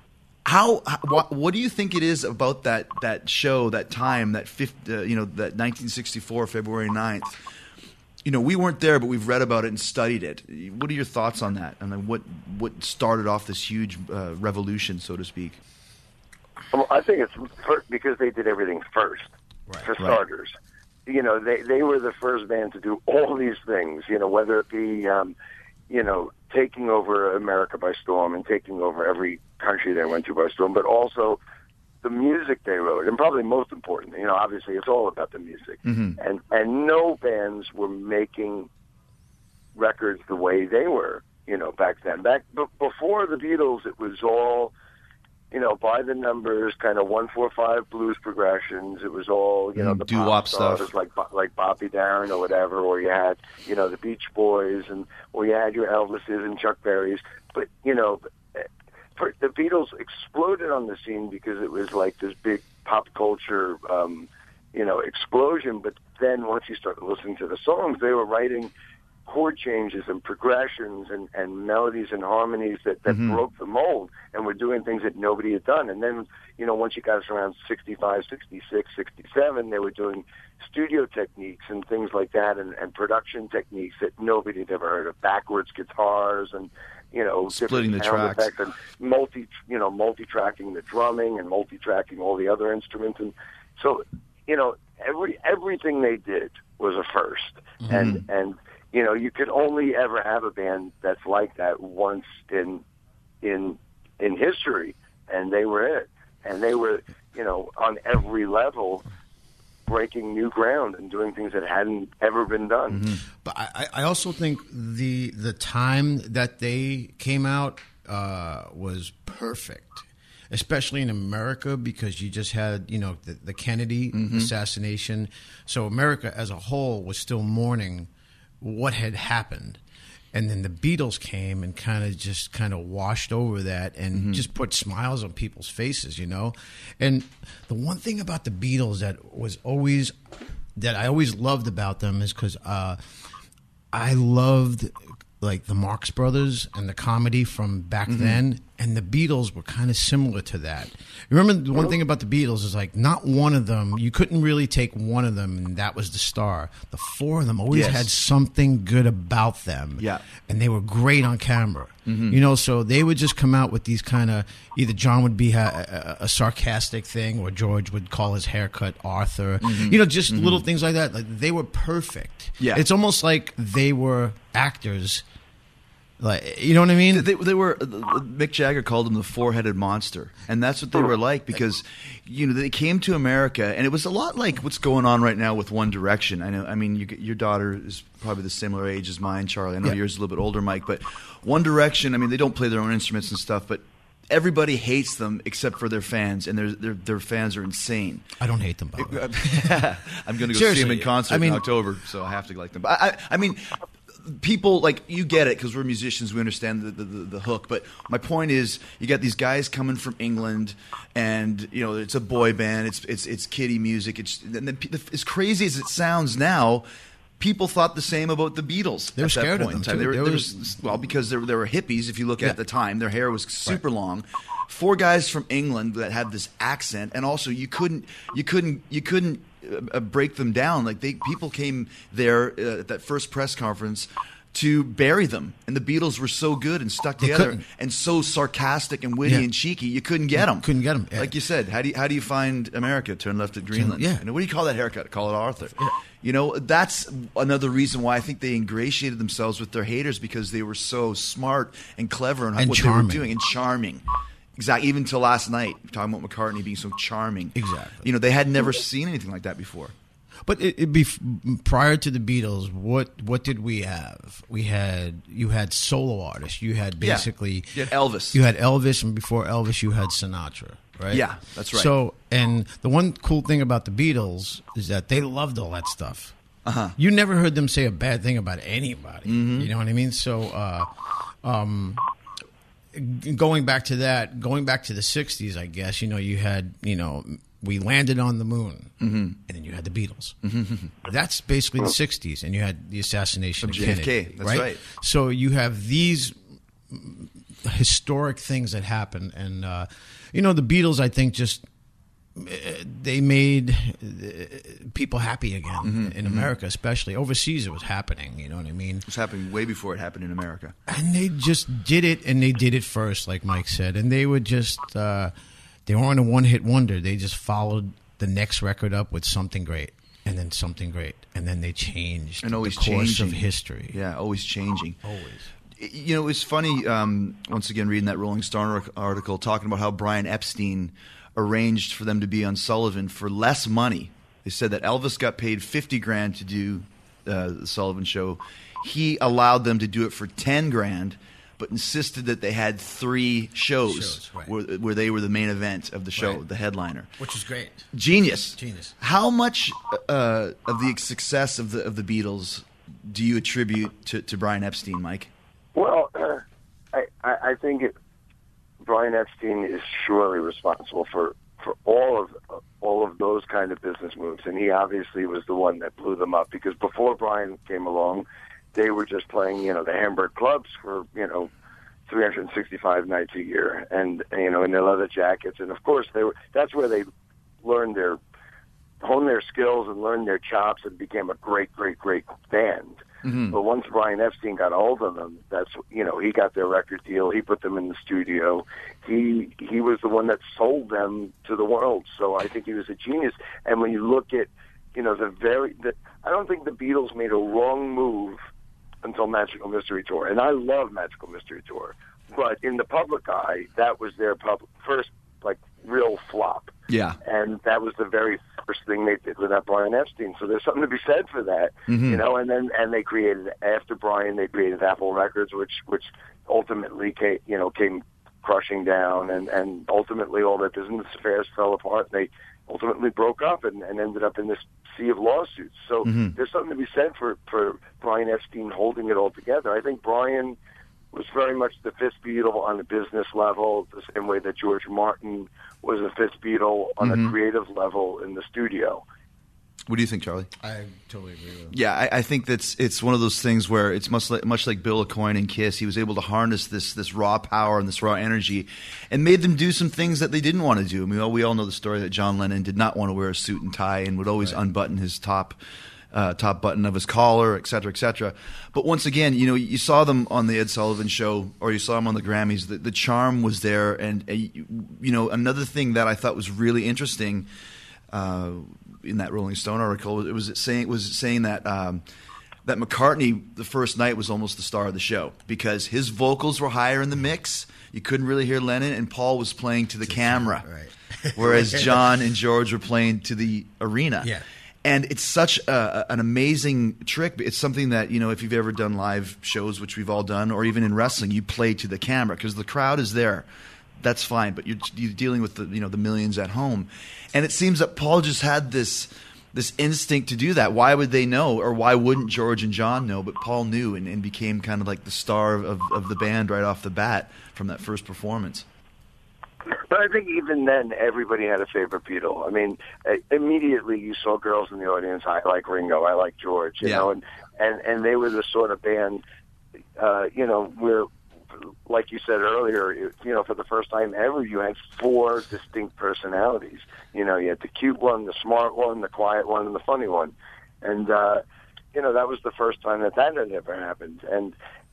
Speaker 5: What do you think it is about that show, that time, that that 1964 February 9th? We weren't there, but we've read about it and studied it. What are your thoughts on that? And what started off this huge revolution, so to speak?
Speaker 6: Well, I think it's because they did everything first, for starters. They were the first band to do all these things, whether it be, taking over America by storm and taking over every country they went to by storm, but also the music they wrote. And probably most important, obviously it's all about the music. Mm-hmm. And no bands were making records the way they were, back then. Before the Beatles, it was all, by the numbers, kind of 1-4-5 blues progressions. It was all, the
Speaker 5: doo-wop stuff,
Speaker 6: like Bobby Darin or whatever, or you had, the Beach Boys, or you had your Elvises and Chuck Berrys. But the Beatles exploded on the scene because it was like this big pop culture, explosion. But then once you started listening to the songs, they were writing chord changes and progressions and melodies and harmonies that broke the mold and were doing things that nobody had done. And then, once you got us around 65, 66, 67, they were doing studio techniques and things like that and production techniques that nobody had ever heard of, backwards guitars and,
Speaker 5: splitting the tracks
Speaker 6: and multi-tracking the drumming and multi-tracking all the other instruments. And so, everything they did was a first. Mm-hmm. And you could only ever have a band that's like that once in history, and they were it. And they were, on every level, breaking new ground and doing things that hadn't ever been done.
Speaker 7: Mm-hmm. But I also think the time that they came out was perfect, especially in America, because you just had, the Kennedy assassination. So America as a whole was still mourning what had happened. And then the Beatles came and kind of washed over that and just put smiles on people's faces, you know. And the one thing about the Beatles that I always loved about them is because I loved like the Marx Brothers and the comedy from back then, and the Beatles were kind of similar to that. Remember, the one thing about the Beatles is like not one of them, you couldn't really take one of them and that was the star. The four of them always had something good about them.
Speaker 5: Yeah.
Speaker 7: And they were great on camera. You know, so they would just come out with these kind of, either John would be a sarcastic thing or George would call his haircut Arthur. You know, just little things like that. Like they were perfect.
Speaker 5: Yeah.
Speaker 7: It's almost like they were actors. Like, you know what I mean?
Speaker 5: They were. Mick Jagger called them the four-headed monster, and that's what they were like because, you know, they came to America, and it was a lot like what's going on right now with One Direction. I know. I mean, your daughter is probably the similar age as mine, Charlie. I know yours is a little bit older, Mike. But One Direction. I mean, they don't play their own instruments and stuff, but everybody hates them except for their fans, and their fans are insane.
Speaker 7: I don't hate them, by the way.
Speaker 5: I'm going to go see them in concert in October, so I have to like them. But I mean. People, like, you get it because we're musicians, we understand the hook, but my point is you got these guys coming from England and, you know, it's a boy band, it's kiddie music, as crazy as it sounds now, people thought the same about the Beatles.
Speaker 7: They were scared of them too.
Speaker 5: Well, because they were hippies, if you look at the time, their hair was super long. Four guys from England that had this accent, and also you couldn't break them down. Like people came there at that first press conference to bury them, and the Beatles were so good and stuck together and so sarcastic and witty and cheeky, you couldn't get them.
Speaker 7: Couldn't get them. Yeah.
Speaker 5: Like you said, how do you find America? Turn left at Greenland.
Speaker 7: Yeah.
Speaker 5: And what do you call that haircut? Call it Arthur.
Speaker 7: Yeah.
Speaker 5: You know, that's another reason why I think they ingratiated themselves with their haters, because they were so smart and clever in what
Speaker 7: charming.
Speaker 5: they were doing and charming. Exactly. Even till last night, talking about McCartney being so charming.
Speaker 7: Exactly.
Speaker 5: You know, they had never seen anything like that before.
Speaker 7: But prior to the Beatles, what did we have? You had solo artists. You had basically
Speaker 5: you had Elvis.
Speaker 7: You had Elvis, and before Elvis, you had Sinatra, right?
Speaker 5: Yeah, that's right.
Speaker 7: So, and the one cool thing about the Beatles is that they loved all that stuff. You never heard them say a bad thing about anybody. You know what I mean? So, going back to the 60s, I guess, you know, you had, you know, we landed on the moon, and then you had the Beatles. That's basically the 60s, and you had the assassination of
Speaker 5: JFK.
Speaker 7: Kennedy.
Speaker 5: That's right.
Speaker 7: So you have these historic things that happen, and, you know, the Beatles, I think, just they made people happy again in America, especially. Overseas it was happening, you know what I mean?
Speaker 5: It was happening way before it happened in America.
Speaker 7: And they just did it, and they did it first, like Mike said. And they would just, they weren't a one-hit wonder. They just followed the next record up with something great, and then something great. And then they changed
Speaker 5: and always
Speaker 7: the course
Speaker 5: changing.
Speaker 7: of history.
Speaker 5: Yeah, always changing.
Speaker 7: Always.
Speaker 5: You know, it was funny, once again, reading that Rolling Stone article talking about how Brian Epstein arranged for them to be on Sullivan for less money. They said that Elvis got paid $50,000 to do the Sullivan Show. He allowed them to do it for $10,000, but insisted that they had 3 shows
Speaker 7: right.
Speaker 5: where they were the main event of the show,
Speaker 7: Right.
Speaker 5: the headliner.
Speaker 7: Which is great.
Speaker 5: Genius.
Speaker 7: How
Speaker 5: much of the success of the Beatles do you attribute to Brian Epstein, Mike?
Speaker 6: Well, I think Brian Epstein is surely responsible for all of those kind of business moves, and he obviously was the one that blew them up, because before Brian came along, they were just playing, you know, the Hamburg clubs for, you know, 365 nights a year, and, you know, in their leather jackets, and of course that's where they honed their skills and learned their chops and became a great band. But once Brian Epstein got a hold of them, that's, you know, he got their record deal. He put them in the studio. He was the one that sold them to the world. So I think he was a genius. And when you look at, you know, I don't think the Beatles made a wrong move until Magical Mystery Tour. And I love Magical Mystery Tour. But in the public eye, that was their first, like, real flop.
Speaker 5: Yeah.
Speaker 6: And that was the very first thing they did with that Brian Epstein. So there's something to be said for that, you know. And then they created, after Brian, they created Apple Records, which ultimately came crushing down, and ultimately all their business affairs fell apart. They ultimately broke up and ended up in this sea of lawsuits. So there's something to be said for Brian Epstein holding it all together. I think Brian was very much the fifth Beatle on a business level, the same way that George Martin was a fifth Beatle on a creative level in the studio.
Speaker 5: What do you think, Charlie?
Speaker 7: I totally agree with him.
Speaker 5: Yeah, I think it's one of those things where it's much like Bill Aucoin and Kiss. He was able to harness this raw power and this raw energy, and made them do some things that they didn't want to do. I mean, we all know the story that John Lennon did not want to wear a suit and tie and would always unbutton his top button of his collar, et cetera, et cetera. But once again, you saw them on the Ed Sullivan Show, or you saw them on the Grammys. The charm was there, and another thing that I thought was really interesting. In that Rolling Stone article, it was saying that that McCartney the first night was almost the star of the show because his vocals were higher in the mix. You couldn't really hear Lennon, and Paul was playing to the camera,
Speaker 7: right.
Speaker 5: whereas John and George were playing to the arena.
Speaker 7: Yeah.
Speaker 5: And it's such an amazing trick. It's something that, if you've ever done live shows, which we've all done, or even in wrestling, you play to the camera because the crowd is there. That's fine, but you're dealing with the millions at home, and it seems that Paul just had this instinct to do that. Why would they know, or why wouldn't George and John know? But Paul knew and became kind of like the star of the band right off the bat from that first performance.
Speaker 6: But I think even then, everybody had a favorite Beatle. I mean, immediately you saw girls in the audience. I like Ringo. I like George. You know, and they were the sort of band, where, like you said earlier, for the first time ever, you had four distinct personalities. You had the cute one, the smart one, the quiet one, and the funny one. And, that was the first time that had ever happened. And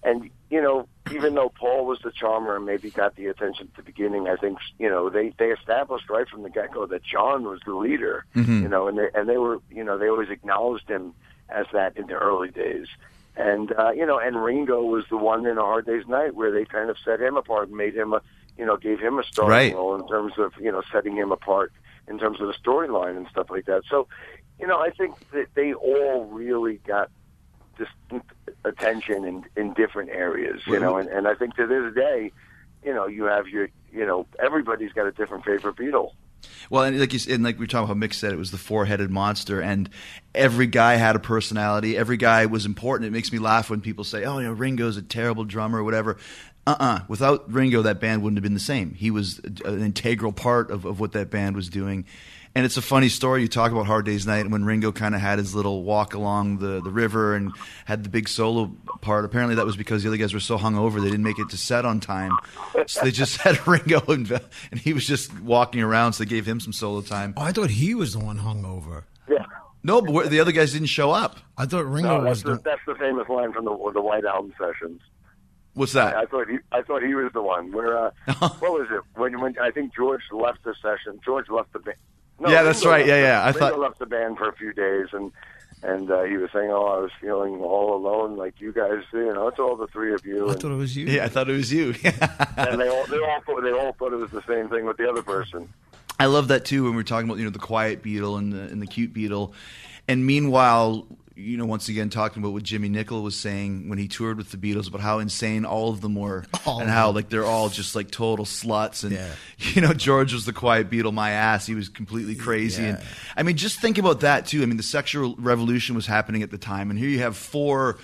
Speaker 6: even though Paul was the charmer and maybe got the attention at the beginning, I think, they established right from the get-go that John was the leader, and they were, they always acknowledged him as that in the early days. And, and Ringo was the one in A Hard Day's Night where they kind of set him apart and made him gave him a starring role in terms of, setting him apart in terms of the storyline and stuff like that. So, I think that they all really got distinct attention in different areas, and I think to this day, you have everybody's got a different favorite Beatle.
Speaker 5: Well, and like we were talking about how Mick said, it was the four-headed monster, and every guy had a personality. Every guy was important. It makes me laugh when people say, "Oh, Ringo's a terrible drummer," or whatever. Without Ringo, that band wouldn't have been the same. He was an integral part of what that band was doing. And it's a funny story. You talk about Hard Day's Night, and when Ringo kind of had his little walk along the river and had the big solo part, apparently that was because the other guys were so hungover they didn't make it to set on time. So they just had Ringo, and he was just walking around, so they gave him some solo time.
Speaker 7: Oh, I thought he was the one hungover.
Speaker 6: Yeah.
Speaker 5: No, but the other guys didn't show up.
Speaker 7: I thought Ringo was
Speaker 6: that's the famous line from the White Album sessions.
Speaker 5: What's that?
Speaker 6: I thought he was the one. Where what was it? When I think George left the session. George left the band. No,
Speaker 5: yeah, that's right. Yeah.
Speaker 6: Ringo left the band for a few days, and he was saying, "Oh, I was feeling all alone, like you guys. It's all the three of you."
Speaker 7: I thought it was you.
Speaker 5: Yeah, I thought it was you.
Speaker 6: And they all thought it was the same thing with the other person.
Speaker 5: I love that too when we're talking about the quiet Beatle and the cute Beatle, and meanwhile, once again talking about what Jimmy Nicol was saying when he toured with the Beatles about how insane all of them were, and how like they're all just like total sluts, and George was the quiet Beatle, my ass, he was completely crazy, and I mean just think about that too. I mean the sexual revolution was happening at the time, and here you have four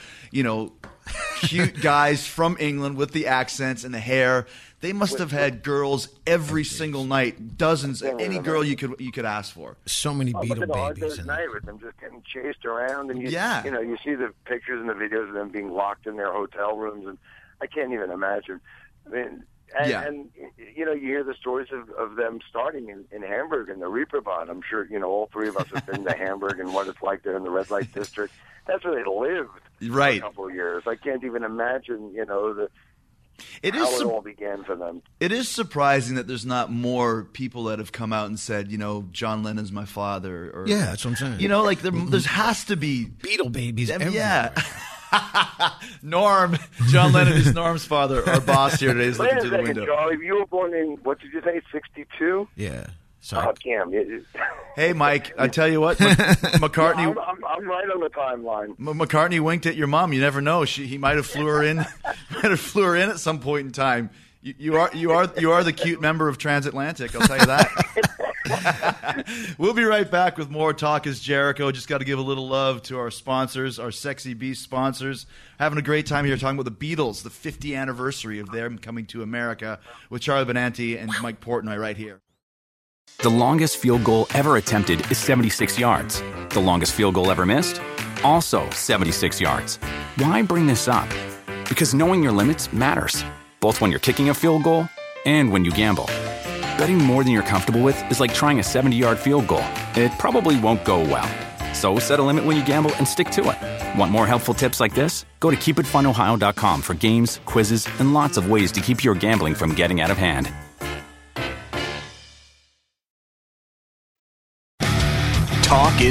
Speaker 5: cute guys from England with the accents and the hair. They must have had girls every single night, dozens, any girl you could ask for.
Speaker 7: So many Beatle babies.
Speaker 6: And night with them just getting chased around, and you see the pictures and the videos of them being locked in their hotel rooms, and I can't even imagine. I mean, and you hear the stories of them starting in Hamburg in the Reeperbahn. I'm sure all three of us have been to Hamburg and what it's like there in the red light district. That's where they lived for a couple of years. I can't even imagine how it all began for them. It
Speaker 5: is surprising that there's not more people that have come out and said, John Lennon's my father. Or,
Speaker 7: yeah, that's what I'm saying.
Speaker 5: Like there has to be
Speaker 7: Beatle babies everywhere.
Speaker 5: Yeah. Norm, John Lennon is Norm's father. Our boss here today is looking through the window.
Speaker 6: Charlie, you were born in, what did you say, 62?
Speaker 7: Yeah.
Speaker 6: Oh, Cam.
Speaker 5: Hey, Mike, I tell you what, McCartney.
Speaker 6: I'm right on the timeline.
Speaker 5: McCartney winked at your mom. You never know. He might have flew her in. At some point in time. You are the cute member of Transatlantic. I'll tell you that. We'll be right back with more Talk is Jericho. Just got to give a little love to our sponsors, our Sexy Beast sponsors. Having a great time here talking about the Beatles, the 50th anniversary of them coming to America with Charlie Benanti and Mike Portnoy right here.
Speaker 1: The longest field goal ever attempted is 76 yards. The longest field goal ever missed? Also 76 yards. Why bring this up? Because knowing your limits matters, both when you're kicking a field goal and when you gamble. Betting more than you're comfortable with is like trying a 70-yard field goal. It probably won't go well. So set a limit when you gamble and stick to it. Want more helpful tips like this? Go to keepitfunohio.com for games, quizzes, and lots of ways to keep your gambling from getting out of hand.
Speaker 4: Talk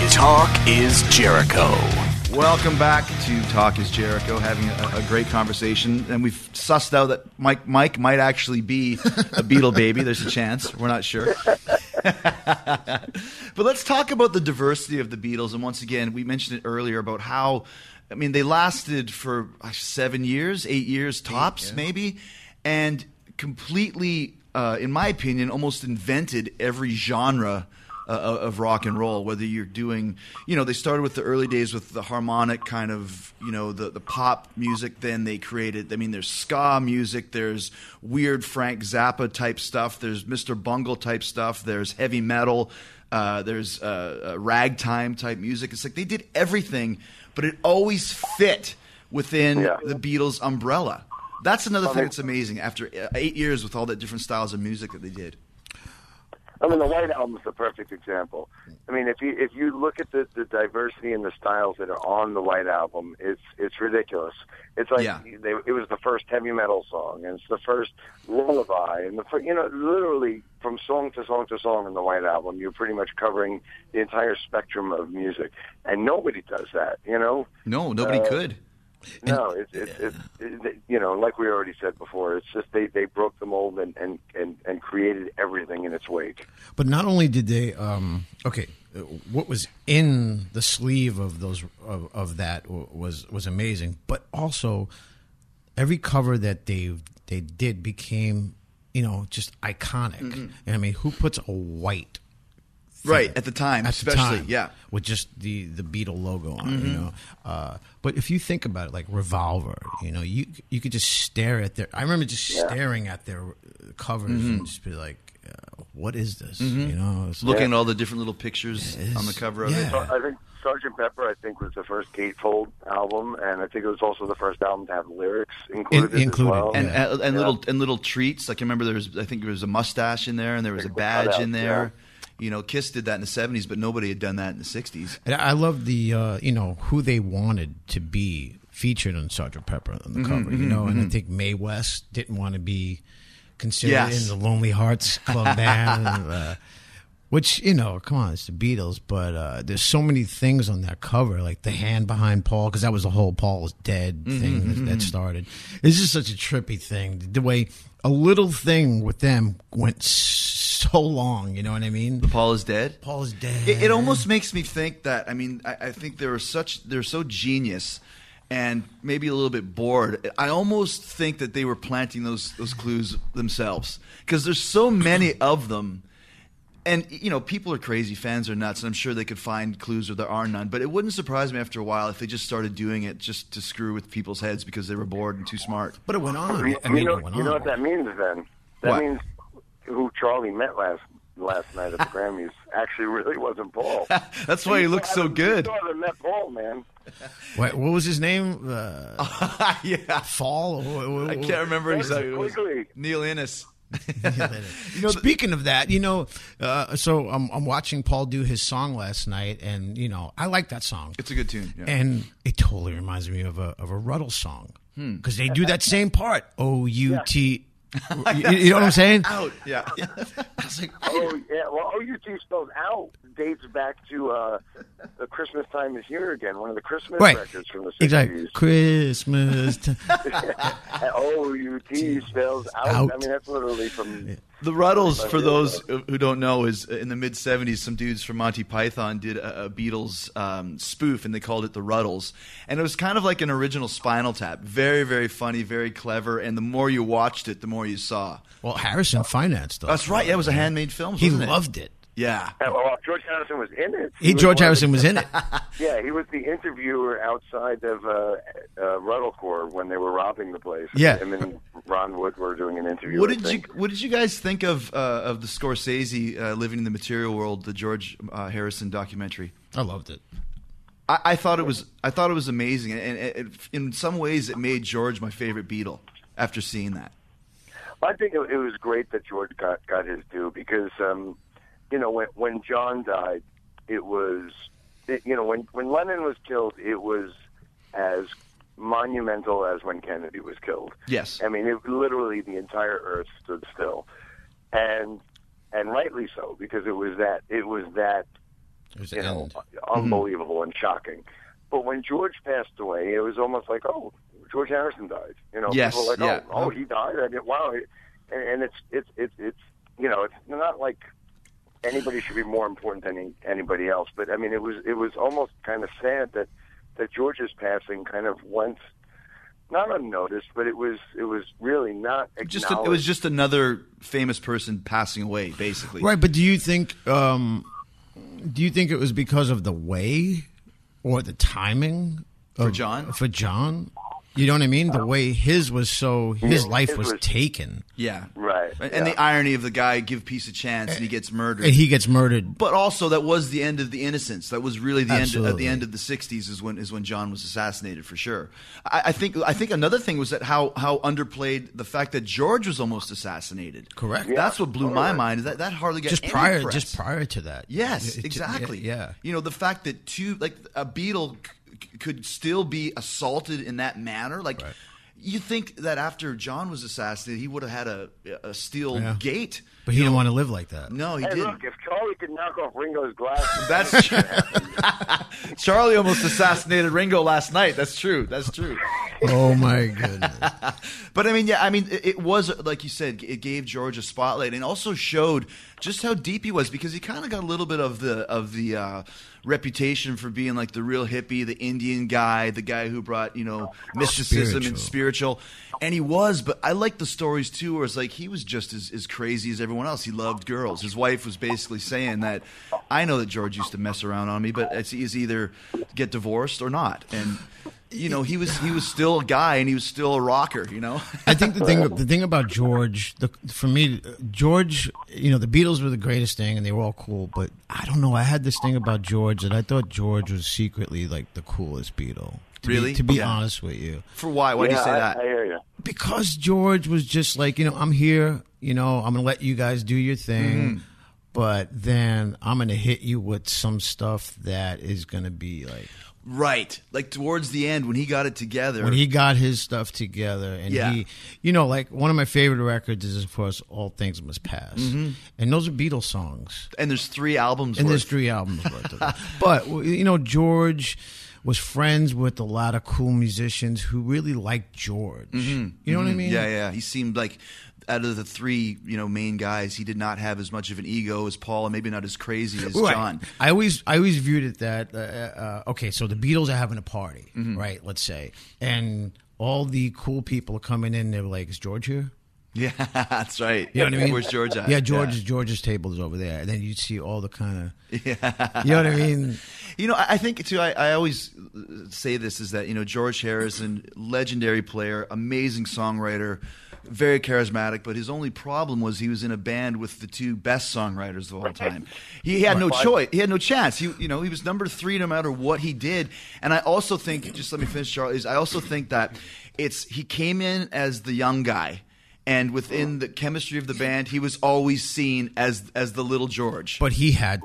Speaker 4: is Jericho.
Speaker 5: Welcome back to Talk is Jericho, having a great conversation. And we've sussed out that Mike might actually be a Beatle baby. There's a chance. We're not sure. But let's talk about the diversity of the Beatles. And once again, we mentioned it earlier about how, I mean, they lasted for 7 years, 8 years tops, maybe, and completely, in my opinion, almost invented every genre of rock and roll, whether you're doing, they started with the early days with the harmonic kind of, the pop music. Then they created, there's ska music, there's weird Frank Zappa type stuff, there's Mr. Bungle type stuff, there's heavy metal, there's ragtime type music. It's like they did everything, but it always fit within the Beatles umbrella. That's another thing that's amazing after 8 years with all the different styles of music that they did.
Speaker 6: I mean, the White Album is the perfect example. I mean, if you look at the diversity and the styles that are on the White Album, it's ridiculous. It's like it was the first heavy metal song, and it's the first lullaby, and literally from song to song to song on the White Album, you're pretty much covering the entire spectrum of music, and nobody does that.
Speaker 5: No, nobody could.
Speaker 6: No, it's like we already said before, it's just they broke the mold and created everything in its wake.
Speaker 7: But not only did they, what was in the sleeve of those of that was amazing, but also every cover that they did became just iconic. Mm-hmm. And I mean, who puts a white
Speaker 5: right at the time, especially
Speaker 7: with just the Beatle logo on it, but if you think about it, like Revolver, you could just stare at their. I remember just staring at their covers and just be like, "What is this?"
Speaker 5: Looking at all the different little pictures on the cover of it.
Speaker 6: I think Sgt. Pepper, was the first Gatefold album, and I think it was also the first album to have lyrics included as well.
Speaker 5: And little treats. Like I remember there was a mustache in there, and there was a badge in there. Kiss did that in the 70s, but nobody had done that in the 60s.
Speaker 7: And I love the, who they wanted to be featured on Sgt. Pepper on the cover, and I think Mae West didn't want to be considered in the Lonely Hearts Club Band, which, come on, it's the Beatles, but there's so many things on that cover, like the hand behind Paul, because that was the whole Paul is dead thing that started. It's just such a trippy thing, the way a little thing with them went so long, you know what I mean?
Speaker 5: The Paul is dead?
Speaker 7: Paul is dead.
Speaker 5: It almost makes me think that, I think they're so genius and maybe a little bit bored. I almost think that they were planting those clues themselves because there's so many of them. And, people are crazy, fans are nuts, and I'm sure they could find clues where there are none. But it wouldn't surprise me after a while if they just started doing it just to screw with people's heads because they were bored and too smart.
Speaker 7: But it went on.
Speaker 6: You know what that means then? That means who Charlie met last night at the Grammys actually really wasn't Paul.
Speaker 5: That's why he looked so good.
Speaker 6: You still met Paul, man.
Speaker 7: What was his name? Fall?
Speaker 5: I can't remember exactly. Neil Innes.
Speaker 7: Speaking of that, so I'm watching Paul do his song last night, and I like that song.
Speaker 5: It's a good tune,
Speaker 7: and it totally reminds me of a Ruddle song because they do that same part. O-U-T. You know what I'm saying?
Speaker 5: Out. Yeah.
Speaker 7: I was like,
Speaker 6: well, O-U-T spelled out dates back to the Christmas Time Is Here Again, one of the Christmas records from the 60s.
Speaker 7: Exactly. Christmas time.
Speaker 6: O-U-T spells out. I mean, that's literally from
Speaker 5: The Ruddles, for those who don't know, is in the mid-'70s, some dudes from Monty Python did a Beatles spoof, and they called it the Ruddles. And it was kind of like an original Spinal Tap. Very, very funny, very clever, and the more you watched it, the more you saw.
Speaker 7: Well, Harrison financed it.
Speaker 5: That's right. Yeah, it was a handmade film,
Speaker 7: He
Speaker 5: wasn't it?
Speaker 7: loved it.
Speaker 5: Yeah.
Speaker 6: Well, George Harrison was in it.
Speaker 7: George Harrison was in it.
Speaker 6: Yeah, he was the interviewer outside of Ruddlecore when they were robbing the place.
Speaker 7: Yeah.
Speaker 6: Him and Ron Wood were doing an interview.
Speaker 5: What did you guys think of the Scorsese Living in the Material World, the George Harrison documentary?
Speaker 7: I loved it.
Speaker 5: I thought it was amazing, and in some ways, it made George my favorite Beatle after seeing that.
Speaker 6: I think it was great that George got his due because. When John died, it was, when Lennon was killed, it was as monumental as when Kennedy was killed.
Speaker 5: Yes.
Speaker 6: I mean, literally the entire earth stood still. And rightly so, because it was unbelievable and shocking. But when George passed away, it was almost like, oh, George Harrison died.
Speaker 5: Yes,
Speaker 6: People were like,
Speaker 5: yeah.
Speaker 6: oh, he died. I mean, wow. And it's not like anybody should be more important than anybody else. But I mean, it was almost kind of sad that George's passing kind of went not unnoticed, but it was really not acknowledged.
Speaker 5: It was just another famous person passing away, basically.
Speaker 7: Right, but do you think it was because of the way or the timing
Speaker 5: for John?
Speaker 7: For John? You know what I mean? The way his life was taken.
Speaker 5: Yeah.
Speaker 6: Right.
Speaker 5: And the irony of the guy give peace a chance and he gets murdered.
Speaker 7: And he gets murdered.
Speaker 5: But also that was the end of the innocence. That was really the
Speaker 7: Absolutely.
Speaker 5: end at the end of the 60s is when John was assassinated for sure. I think another thing was that how underplayed the fact that George was almost assassinated.
Speaker 7: Correct.
Speaker 6: Yeah.
Speaker 5: That's what blew my mind is that hardly got
Speaker 7: Just
Speaker 5: any
Speaker 7: prior to that.
Speaker 5: Yes, exactly.
Speaker 7: Yeah.
Speaker 5: The fact that a Beatle could still be assaulted in that manner, like
Speaker 7: Right.
Speaker 5: you think that after John was assassinated, he would have had a steel gate,
Speaker 7: But he didn't want to live like that.
Speaker 5: No, he
Speaker 6: Hey,
Speaker 5: didn't.
Speaker 6: look, if Charlie could knock off Ringo's glasses,
Speaker 5: That's true. Charlie almost assassinated Ringo last night. That's true.
Speaker 7: Oh my goodness.
Speaker 5: But it was like you said. It gave George a spotlight and also showed just how deep he was because he kind of got a little bit of the reputation for being like the real hippie, the Indian guy, the guy who brought mysticism and spiritual. And he was, but I like the stories too, where it's like he was just as crazy as everyone else. He loved girls. His wife was basically saying that I know that George used to mess around on me, but it's either get divorced or not. And he was still a guy, and he was still a rocker.
Speaker 7: I think the thing about George, for me, George, the Beatles were the greatest thing, and they were all cool. But I don't know. I had this thing about George that I thought George was secretly like the coolest Beatle. To be honest with you.
Speaker 5: For why? Why do you say that?
Speaker 6: I hear you.
Speaker 7: Because George was just like, I'm here, I'm going to let you guys do your thing, but then I'm going to hit you with some stuff that is going to be like...
Speaker 5: Right. Like towards the end when he got it together.
Speaker 7: When he got his stuff together. And he, like one of my favorite records is, of course, All Things Must Pass. Mm-hmm. And those are Beatles songs.
Speaker 5: And there's 3 albums
Speaker 7: and
Speaker 5: worth.
Speaker 7: There's 3 albums worth of that. But, George was friends with a lot of cool musicians who really liked George. Mm-hmm. You know what I mean?
Speaker 5: Yeah. He seemed like out of the 3, main guys, he did not have as much of an ego as Paul, and maybe not as crazy as John.
Speaker 7: I always viewed it that okay, so the Beatles are having a party, right? Let's say, and all the cool people are coming in. They're like, "Is George here?"
Speaker 5: Yeah, that's right.
Speaker 7: You know what I mean?
Speaker 5: Where's George at?
Speaker 7: Yeah, George's table is over there, and then you see all the kind of. Yeah. You know what I mean?
Speaker 5: I think too. I always say this is that George Harrison, legendary player, amazing songwriter. Very charismatic, but his only problem was he was in a band with the 2 best songwriters of all time. He had no choice. He had no chance. He was number 3 no matter what he did. And I also think, just let me finish, Charlie. I also think that he came in as the young guy, and within the chemistry of the band, he was always seen as the little George.
Speaker 7: But he had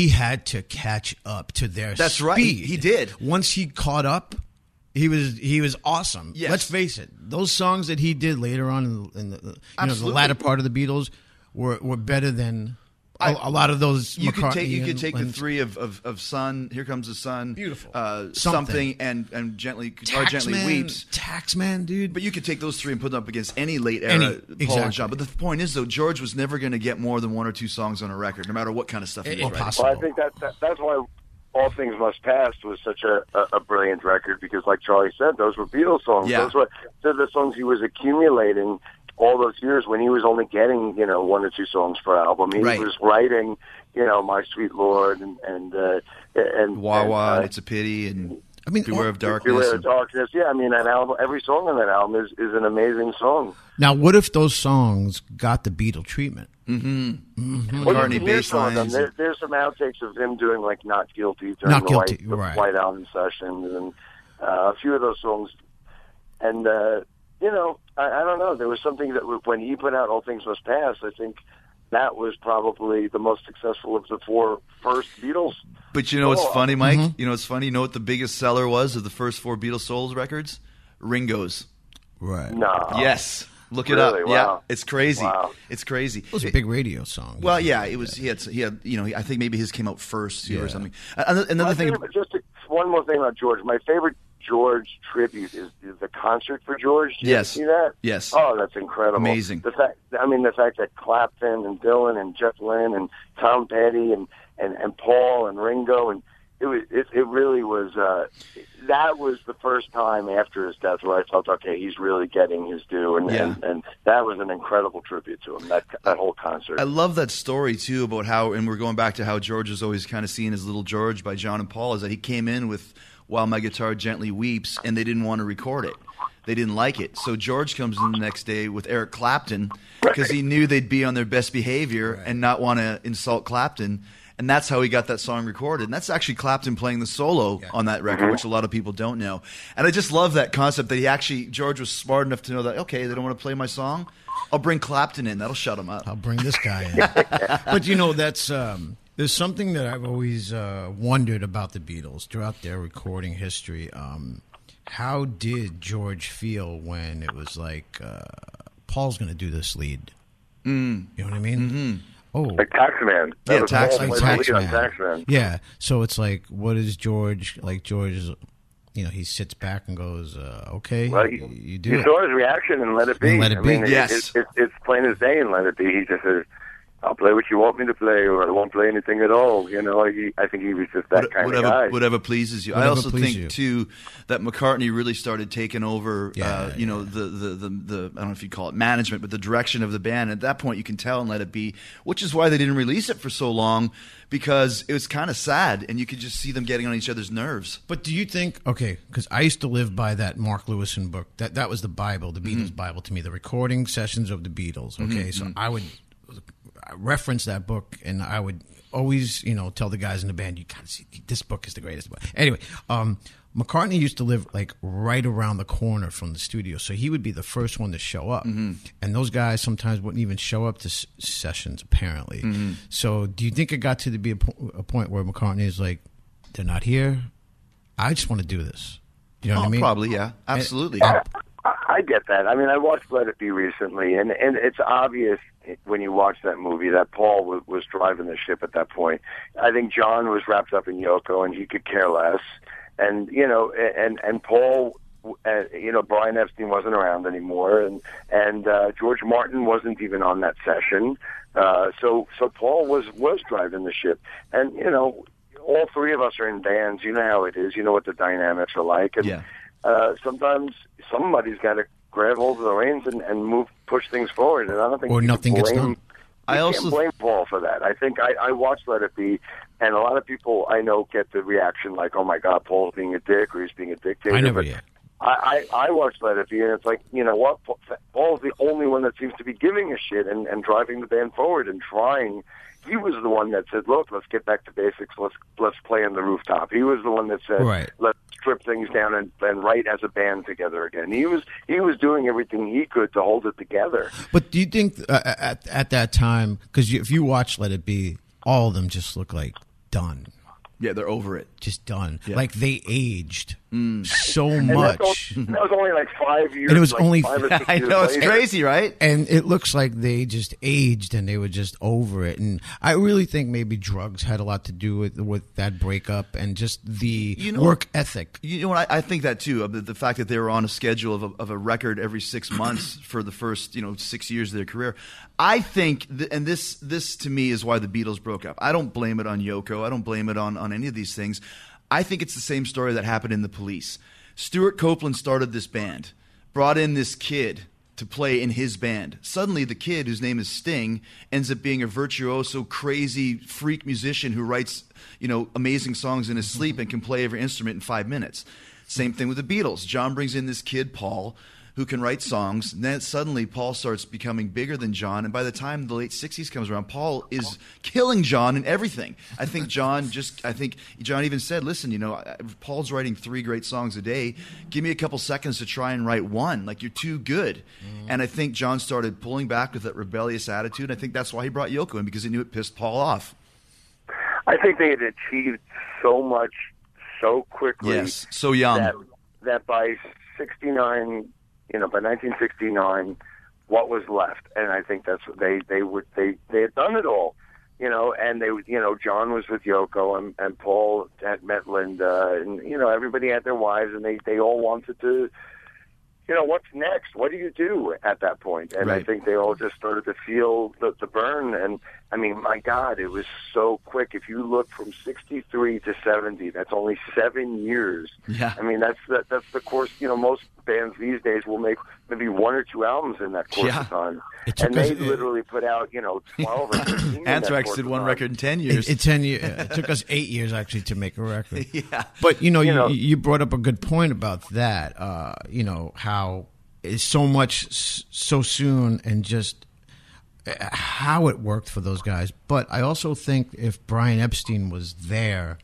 Speaker 7: to catch up to their speed.
Speaker 5: That's right. He did.
Speaker 7: Once he caught up. He was awesome.
Speaker 5: Yes.
Speaker 7: Let's face it; those songs that he did later on in the latter part of the Beatles were better than a lot of those.
Speaker 5: You could
Speaker 7: McCartney
Speaker 5: take the
Speaker 7: and
Speaker 5: three of Sun, Here Comes the Sun,
Speaker 7: Beautiful.
Speaker 5: Something, and Gently Weeps.
Speaker 7: Taxman, dude.
Speaker 5: But you could take those three and put them up against any late era Paul
Speaker 7: exactly.
Speaker 5: and John. But the point is, though, George was never going to get more than one or two songs on a record, no matter what kind of stuff he was writing.
Speaker 7: Impossible.
Speaker 6: Well, I think that's why All Things Must Pass was such a brilliant record, because, like Charlie said, those were Beatles songs.
Speaker 5: Yeah.
Speaker 6: They're the songs he was accumulating all those years when he was only getting, one or two songs per album. He
Speaker 5: Right.
Speaker 6: was writing, My Sweet Lord and
Speaker 5: Wah Wah, It's a Pity, and
Speaker 7: I mean,
Speaker 5: Beware of Darkness.
Speaker 6: Beware of Darkness. Yeah, I mean, that album, every song on that album is an amazing song.
Speaker 7: Now, what if those songs got the Beatle treatment?
Speaker 5: McCartney bass lines.
Speaker 6: There's some outtakes of him doing like Not Guilty during
Speaker 7: Not
Speaker 6: the
Speaker 7: Guilty,
Speaker 6: White,
Speaker 7: right.
Speaker 6: White Album sessions, and a few of those songs. And I don't know. There was something that when he put out All Things Must Pass, I think that was probably the most successful of the four first Beatles.
Speaker 5: But you know what's funny, Mike? You know what's funny? You know what the biggest seller was of the first four Beatles Souls records? Ringo's.
Speaker 7: Right.
Speaker 6: No.
Speaker 5: Yes. Look it
Speaker 6: Really?
Speaker 5: up.
Speaker 6: Wow.
Speaker 5: Yeah, it's crazy.
Speaker 6: Wow.
Speaker 5: It's crazy.
Speaker 7: It was a big radio song.
Speaker 5: Well, yeah, it was. He had. I think maybe his came out first or something. Another thing.
Speaker 6: One more thing about George. My favorite George tribute is the concert for George. Did
Speaker 5: Yes.
Speaker 6: you see that?
Speaker 5: Yes.
Speaker 6: Oh, that's incredible.
Speaker 5: Amazing.
Speaker 6: The fact that Clapton and Dylan and Jeff Lynne and Tom Petty and Paul and Ringo and it really was. That was the first time after his death where I felt, okay, he's really getting his due, and that was an incredible tribute to him. That whole concert.
Speaker 5: I love that story too about how, and we're going back to how George is always kind of seen as Little George by John and Paul, is that he came in with While My Guitar Gently Weeps, and they didn't want to record it. They didn't like it. So George comes in the next day with Eric Clapton because he knew they'd be on their best behavior and not want to insult Clapton. And that's how he got that song recorded. And that's actually Clapton playing the solo on that record, which a lot of people don't know. And I just love that concept that George was smart enough to know that, okay, they don't want to play my song. I'll bring Clapton in. That'll shut him up.
Speaker 7: I'll bring this guy in. But, that's there's something that I've always wondered about the Beatles throughout their recording history. How did George feel when it was like, Paul's going to do this lead? You know what I mean? Mm-hmm. Oh,
Speaker 6: like Taxman.
Speaker 5: Yeah, Taxman.
Speaker 6: Taxman.
Speaker 7: Yeah. So it's like, what is George like? George is, he sits back and goes, "Okay,
Speaker 6: well,
Speaker 7: you do."
Speaker 6: You
Speaker 7: it.
Speaker 6: saw his reaction in Let It Be.
Speaker 7: Let It Be.
Speaker 5: Yes.
Speaker 6: It's plain as day in Let It Be. He just says, "I'll play what you want me to play, or I won't play anything at all." I think he was just that kind of guy.
Speaker 5: Whatever pleases you.
Speaker 7: Whatever
Speaker 5: I also think
Speaker 7: you.
Speaker 5: too that McCartney really started taking over. The I don't know if you call it management, but the direction of the band. At that point, you can tell and Let It Be, which is why they didn't release it for so long, because it was kind of sad, and you could just see them getting on each other's nerves.
Speaker 7: But do you think, because I used to live by that Mark Lewison book. That was the Bible, the Beatles Bible to me, the recording sessions of the Beatles. Okay, so I would reference that book, and I would always, tell the guys in the band, you gotta see, this book is the greatest book. Anyway, McCartney used to live like right around the corner from the studio, so he would be the first one to show up. And those guys sometimes wouldn't even show up to sessions, apparently. So do you think it got to be a point where McCartney is like, they're not here, I just want to do this? You know what I mean?
Speaker 5: Probably, yeah. Absolutely.
Speaker 6: I get that. I mean, I watched Let It Be recently, and it's obvious when you watch that movie that Paul was driving the ship at that point. I think John was wrapped up in Yoko, and he could care less. And and Paul, Brian Epstein wasn't around anymore, and George Martin wasn't even on that session. So Paul was driving the ship, and all three of us are in bands. You know how it is. You know what the dynamics are like, and sometimes somebody's got to grab hold of the reins and push things forward. And I don't think
Speaker 7: nothing gets done.
Speaker 6: I can't blame Paul for that. I think I watched Let It Be, and a lot of people I know get the reaction like, "Oh my God, Paul's being a dick," or "He's being a dictator."
Speaker 7: I never did.
Speaker 6: I watched Let It Be, and it's like, you know what? Paul's the only one that seems to be giving a shit and driving the band forward and trying. He was the one that said, "Look, let's get back to basics. Let's play on the rooftop." He was the one that said, "Let's strip things down and write as a band together again." He was doing everything he could to hold it together.
Speaker 7: But do you think at that time, because if you watch Let It Be, all of them just look like done.
Speaker 5: Yeah, they're over it.
Speaker 7: Just done.
Speaker 5: Yeah.
Speaker 7: Like they aged so
Speaker 6: And
Speaker 7: much.
Speaker 6: that was only like 5 years.
Speaker 7: And it was
Speaker 6: like
Speaker 7: only
Speaker 6: 5 or 6
Speaker 5: I
Speaker 6: years
Speaker 5: know, it's
Speaker 6: later.
Speaker 5: crazy, right?
Speaker 7: And it looks like they just aged and they were just over it. And I really think maybe drugs had a lot to do with that breakup and just the work ethic.
Speaker 5: You know what? I think that too. The fact that they were on a schedule of a record every 6 months for the first 6 years of their career. I think, and this to me is why the Beatles broke up. I don't blame it on Yoko. I don't blame it on any of these things. I think it's the same story that happened in the Police. Stuart Copeland started this band, brought in this kid to play in his band. Suddenly, the kid, whose name is Sting, ends up being a virtuoso, crazy freak musician who writes, amazing songs in his sleep and can play every instrument in 5 minutes. Same thing with the Beatles. John brings in this kid, Paul, who can write songs. And then suddenly Paul starts becoming bigger than John. And by the time the late 60s comes around, Paul is killing John in everything. I think John even said, listen, Paul's writing 3 great songs a day. Give me a couple seconds to try and write one. Like, you're too good. And I think John started pulling back with that rebellious attitude. I think that's why he brought Yoko in, because he knew it pissed Paul off.
Speaker 6: I think they had achieved so much so quickly.
Speaker 5: Yes, so young.
Speaker 6: That by 69, by 1969, what was left? And I think that's what they had done it all, and John was with Yoko and Paul had met Linda, and everybody had their wives, and they all wanted to, what's next? What do you do at that point? And
Speaker 5: Right.
Speaker 6: I think they all just started to feel the burn. And I mean, my God, it was so quick. If you look from 63 to 70, that's only 7 years.
Speaker 5: Yeah.
Speaker 6: I mean, that's the course. Most bands these days will make maybe 1 or 2 albums in that course of time. And they literally put out, 12 or 15 in that
Speaker 5: Anthrax
Speaker 6: course
Speaker 5: did
Speaker 6: of
Speaker 5: one
Speaker 6: time.
Speaker 5: record in 10 years.
Speaker 7: It took us 8 years actually to make a record.
Speaker 5: Yeah.
Speaker 7: But you brought up a good point about that. How it's so much so soon, and just how it worked for those guys. But I also think if Brian Epstein was there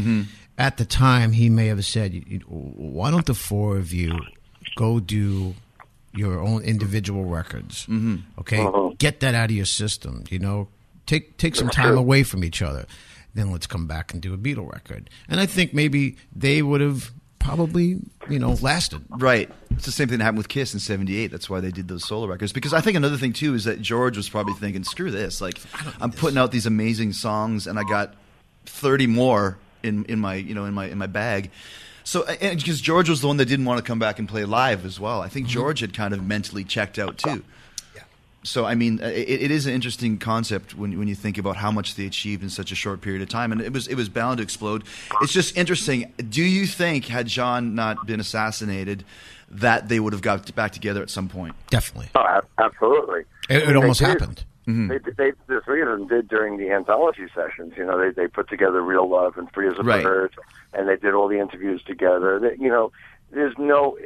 Speaker 7: at the time, he may have said, "Why don't the 4 of you go do your own individual records? Okay, get that out of your system. Take some time away from each other. Then let's come back and do a Beatle record." And I think maybe they would have probably, lasted.
Speaker 5: Right. It's the same thing that happened with Kiss in 78. That's why they did those solo records. Because I think another thing, too, is that George was probably thinking, screw this. Like, I'm putting out these amazing songs, and I got 30 more in my bag. So, and because George was the one that didn't want to come back and play live as well. I think George had kind of mentally checked out, too. So, I mean, it is an interesting concept when you think about how much they achieved in such a short period of time, and it was bound to explode. It's just interesting. Do you think, had John not been assassinated, that they would have got back together at some point?
Speaker 7: Definitely.
Speaker 6: Oh, absolutely.
Speaker 7: It almost happened.
Speaker 6: The 3 of them did during the anthology sessions. They put together Real Love and Free as a Bird, and they did all the interviews together. There's no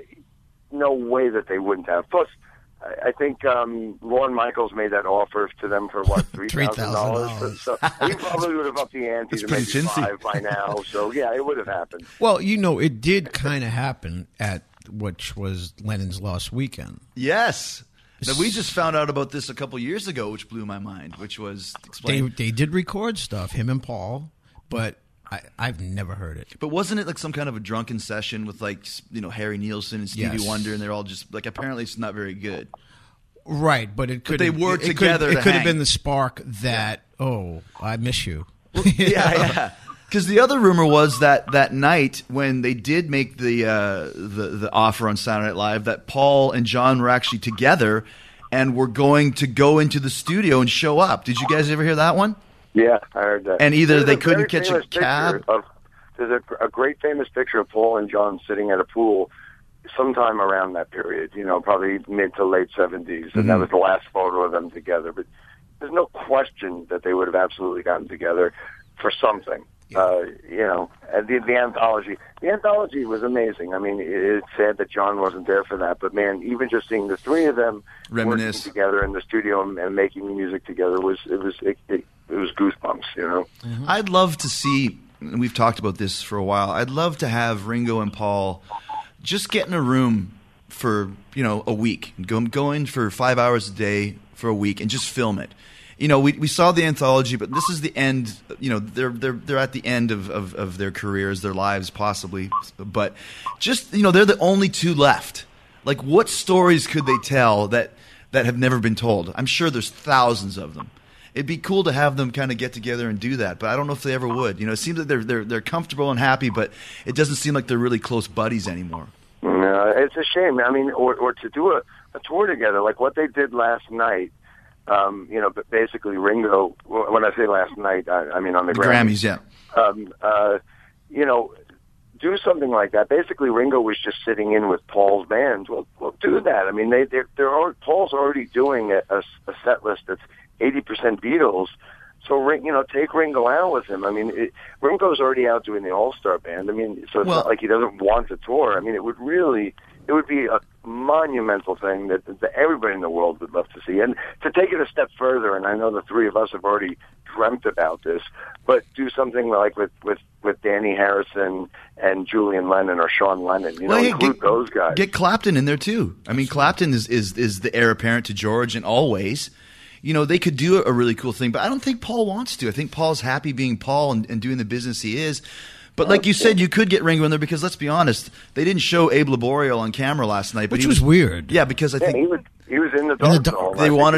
Speaker 6: way that they wouldn't have. Plus, I think Lorne Michaels made that offer to them for what, $3,000. So he probably would have upped the ante to maybe $5,000 by now. So yeah, it would have happened.
Speaker 7: Well, it did kind of happen at which was Lennon's Lost Weekend.
Speaker 5: Yes. Now, we just found out about this a couple years ago, which blew my mind. Which was
Speaker 7: they did record stuff, him and Paul, but I've never heard it.
Speaker 5: But wasn't it like some kind of a drunken session with Harry Nilsson and Stevie Wonder, and they're all just apparently it's not very good.
Speaker 7: Right, but it could.
Speaker 5: But they were together.
Speaker 7: It could have been the spark that I miss you.
Speaker 5: Yeah. Because the other rumor was that night when they did make the offer on Saturday Night Live, that Paul and John were actually together and were going to go into the studio and show up. Did you guys ever hear that one?
Speaker 6: Yeah, I heard that.
Speaker 5: And either they couldn't catch a cab.
Speaker 6: There's a great famous picture of Paul and John sitting at a pool sometime around that period, probably mid to late 70s. And that was the last photo of them together. But there's no question that they would have absolutely gotten together for something. And the anthology. The anthology was amazing. I mean, it's sad that John wasn't there for that, but man, even just seeing the 3 of them working together in the studio and making music together it was goosebumps.
Speaker 5: I'd love to see, and we've talked about this for a while, I'd love to have Ringo and Paul just get in a room for a week, go in for 5 hours a day for a week and just film it. we saw the anthology, but this is the end. They're at the end of their careers, their lives, possibly. But just they're the only two left. Like, what stories could they tell that have never been told? I'm sure there's thousands of them. It'd be cool to have them kind of get together and do that, but I don't know if they ever would. It seems like they're comfortable and happy, but it doesn't seem like they're really close buddies anymore.
Speaker 6: No, it's a shame. I mean, or to do a tour together like what they did last night. But basically Ringo. When I say last night, I mean on the
Speaker 5: Grammys. Yeah.
Speaker 6: Do something like that. Basically, Ringo was just sitting in with Paul's band. Well, do that. I mean, Paul's already doing a set list that's 80% Beatles. So, take Ringo out with him. I mean, Ringo's already out doing the All-Star Band. I mean, so it's not like he doesn't want to tour. I mean, it would be a monumental thing that everybody in the world would love to see. And to take it a step further, and I know the three of us have already dreamt about this, but do something like with Danny Harrison and Julian Lennon or Sean Lennon, include those guys.
Speaker 5: Get Clapton in there too. I mean, Clapton is the heir apparent to George in all ways. They could do a really cool thing, but I don't think Paul wants to. I think Paul's happy being Paul and doing the business he is. But like you said, you could get Ringo in there because, let's be honest, they didn't show Abe Laboriel on camera last night. But
Speaker 7: which was weird.
Speaker 5: Yeah, because I think
Speaker 6: he was in the dark zone.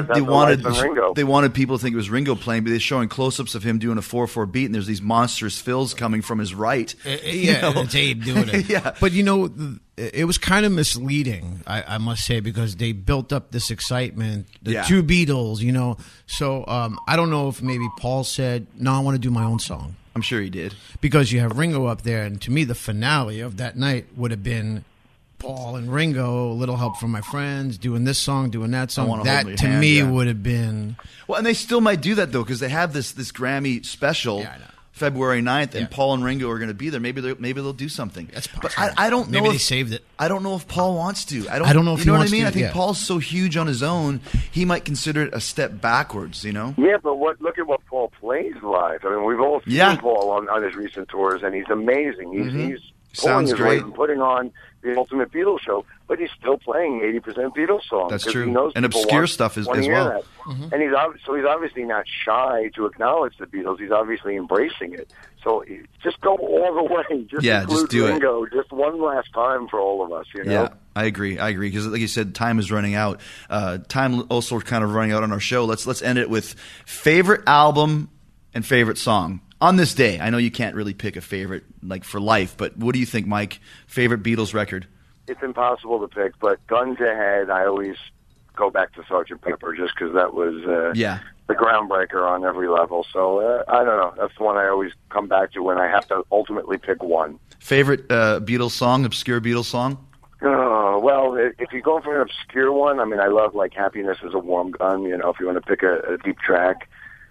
Speaker 5: They wanted people to think it was Ringo playing, but they're showing close-ups of him doing a 4/4 beat, and there's these monstrous fills coming from his right.
Speaker 7: It's Abe doing it.
Speaker 5: Yeah.
Speaker 7: But it was kind of misleading, I must say, because they built up this excitement, the two Beatles, So I don't know if maybe Paul said, "No, I want to do my own song."
Speaker 5: I'm sure he did.
Speaker 7: Because you have Ringo up there, and to me, the finale of that night would have been Paul and Ringo, A Little Help from My Friends, doing this song, doing that song. That, to me, would have been...
Speaker 5: Well, and they still might do that, though, because they have this Grammy special... February 9th, and Paul and Ringo are going to be there. Maybe they'll do something.
Speaker 7: That's possible.
Speaker 5: But I don't know.
Speaker 7: Maybe they saved it.
Speaker 5: I don't know if Paul wants to. I
Speaker 7: don't know if he wants to.
Speaker 5: You know what I mean? I think Paul's so huge on his own, he might consider it a step backwards.
Speaker 6: Yeah, but look at what Paul plays live. I mean, we've all seen Paul on his recent tours, and he's amazing. He's pulling his weight and putting on the Ultimate Beatles show, but he's still playing 80% Beatles songs.
Speaker 5: That's true.
Speaker 6: He knows
Speaker 5: and obscure stuff as well.
Speaker 6: And he's obviously not shy to acknowledge the Beatles. He's obviously embracing it. So just go all the way. Just do Ringo, just one last time for all of us.
Speaker 5: Yeah, I agree. Because like you said, time is running out. Time also kind of running out on our show. Let's end it with favorite album and favorite song. On this day, I know you can't really pick a favorite like for life, but what do you think, Mike? Favorite Beatles record?
Speaker 6: It's impossible to pick, but guns ahead, I always go back to Sgt. Pepper just because that was the groundbreaker on every level. So I don't know. That's the one I always come back to when I have to ultimately pick one.
Speaker 5: Favorite Beatles song, obscure Beatles song?
Speaker 6: Well, if you go for an obscure one, I mean, I love like Happiness is a Warm Gun, if you want to pick a deep track.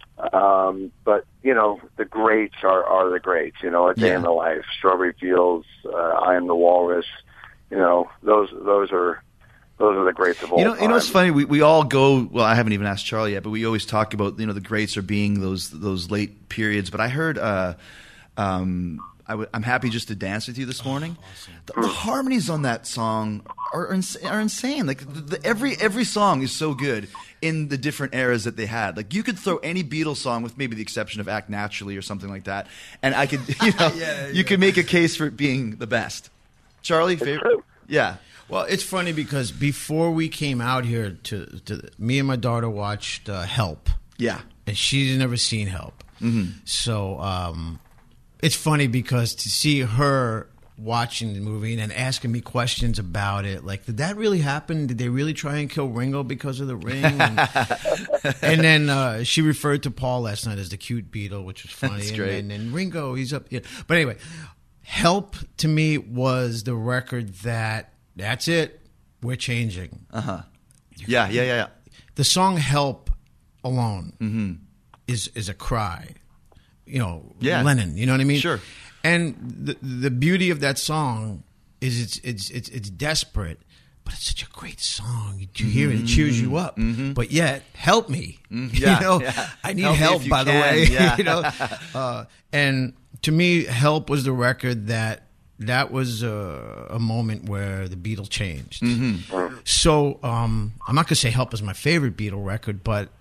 Speaker 6: But, the greats are the greats, A Day in the Life, Strawberry Fields, I Am the Walrus, those are the greats of all time.
Speaker 5: You know, it's funny. We all go. Well, I haven't even asked Charlie yet, but we always talk about the greats are being those late periods. But I heard I'm happy just to dance with you this morning. The harmonies on that song are insane. Like every song is so good in the different eras that they had. Like you could throw any Beatles song, with maybe the exception of Act Naturally or something like that, and I could you could make a case for it being the best. Charlie, favorite? Yeah.
Speaker 7: Well, it's funny because before we came out here, to me and my daughter watched Help.
Speaker 5: Yeah.
Speaker 7: And she's never seen Help.
Speaker 5: Mm-hmm.
Speaker 7: So it's funny because to see her watching the movie and asking me questions about it, like, did that really happen? Did they really try and kill Ringo because of the ring? And then she referred to Paul last night as the cute Beatle, which was funny.
Speaker 5: That's great.
Speaker 7: And then Ringo, he's up. Yeah. But anyway, Help to me was the record that's it. We're changing.
Speaker 5: Yeah.
Speaker 7: The song "Help" alone is a cry. Lennon. You know what I mean?
Speaker 5: Sure.
Speaker 7: And the beauty of that song is it's desperate, but it's such a great song. You hear it, it cheers you up. But yet, help me. I need help. By the way,
Speaker 5: Yeah.
Speaker 7: And to me, "Help" was the record that was a moment where the Beatles changed. So I'm not going to say "Help" is my favorite Beatle record, but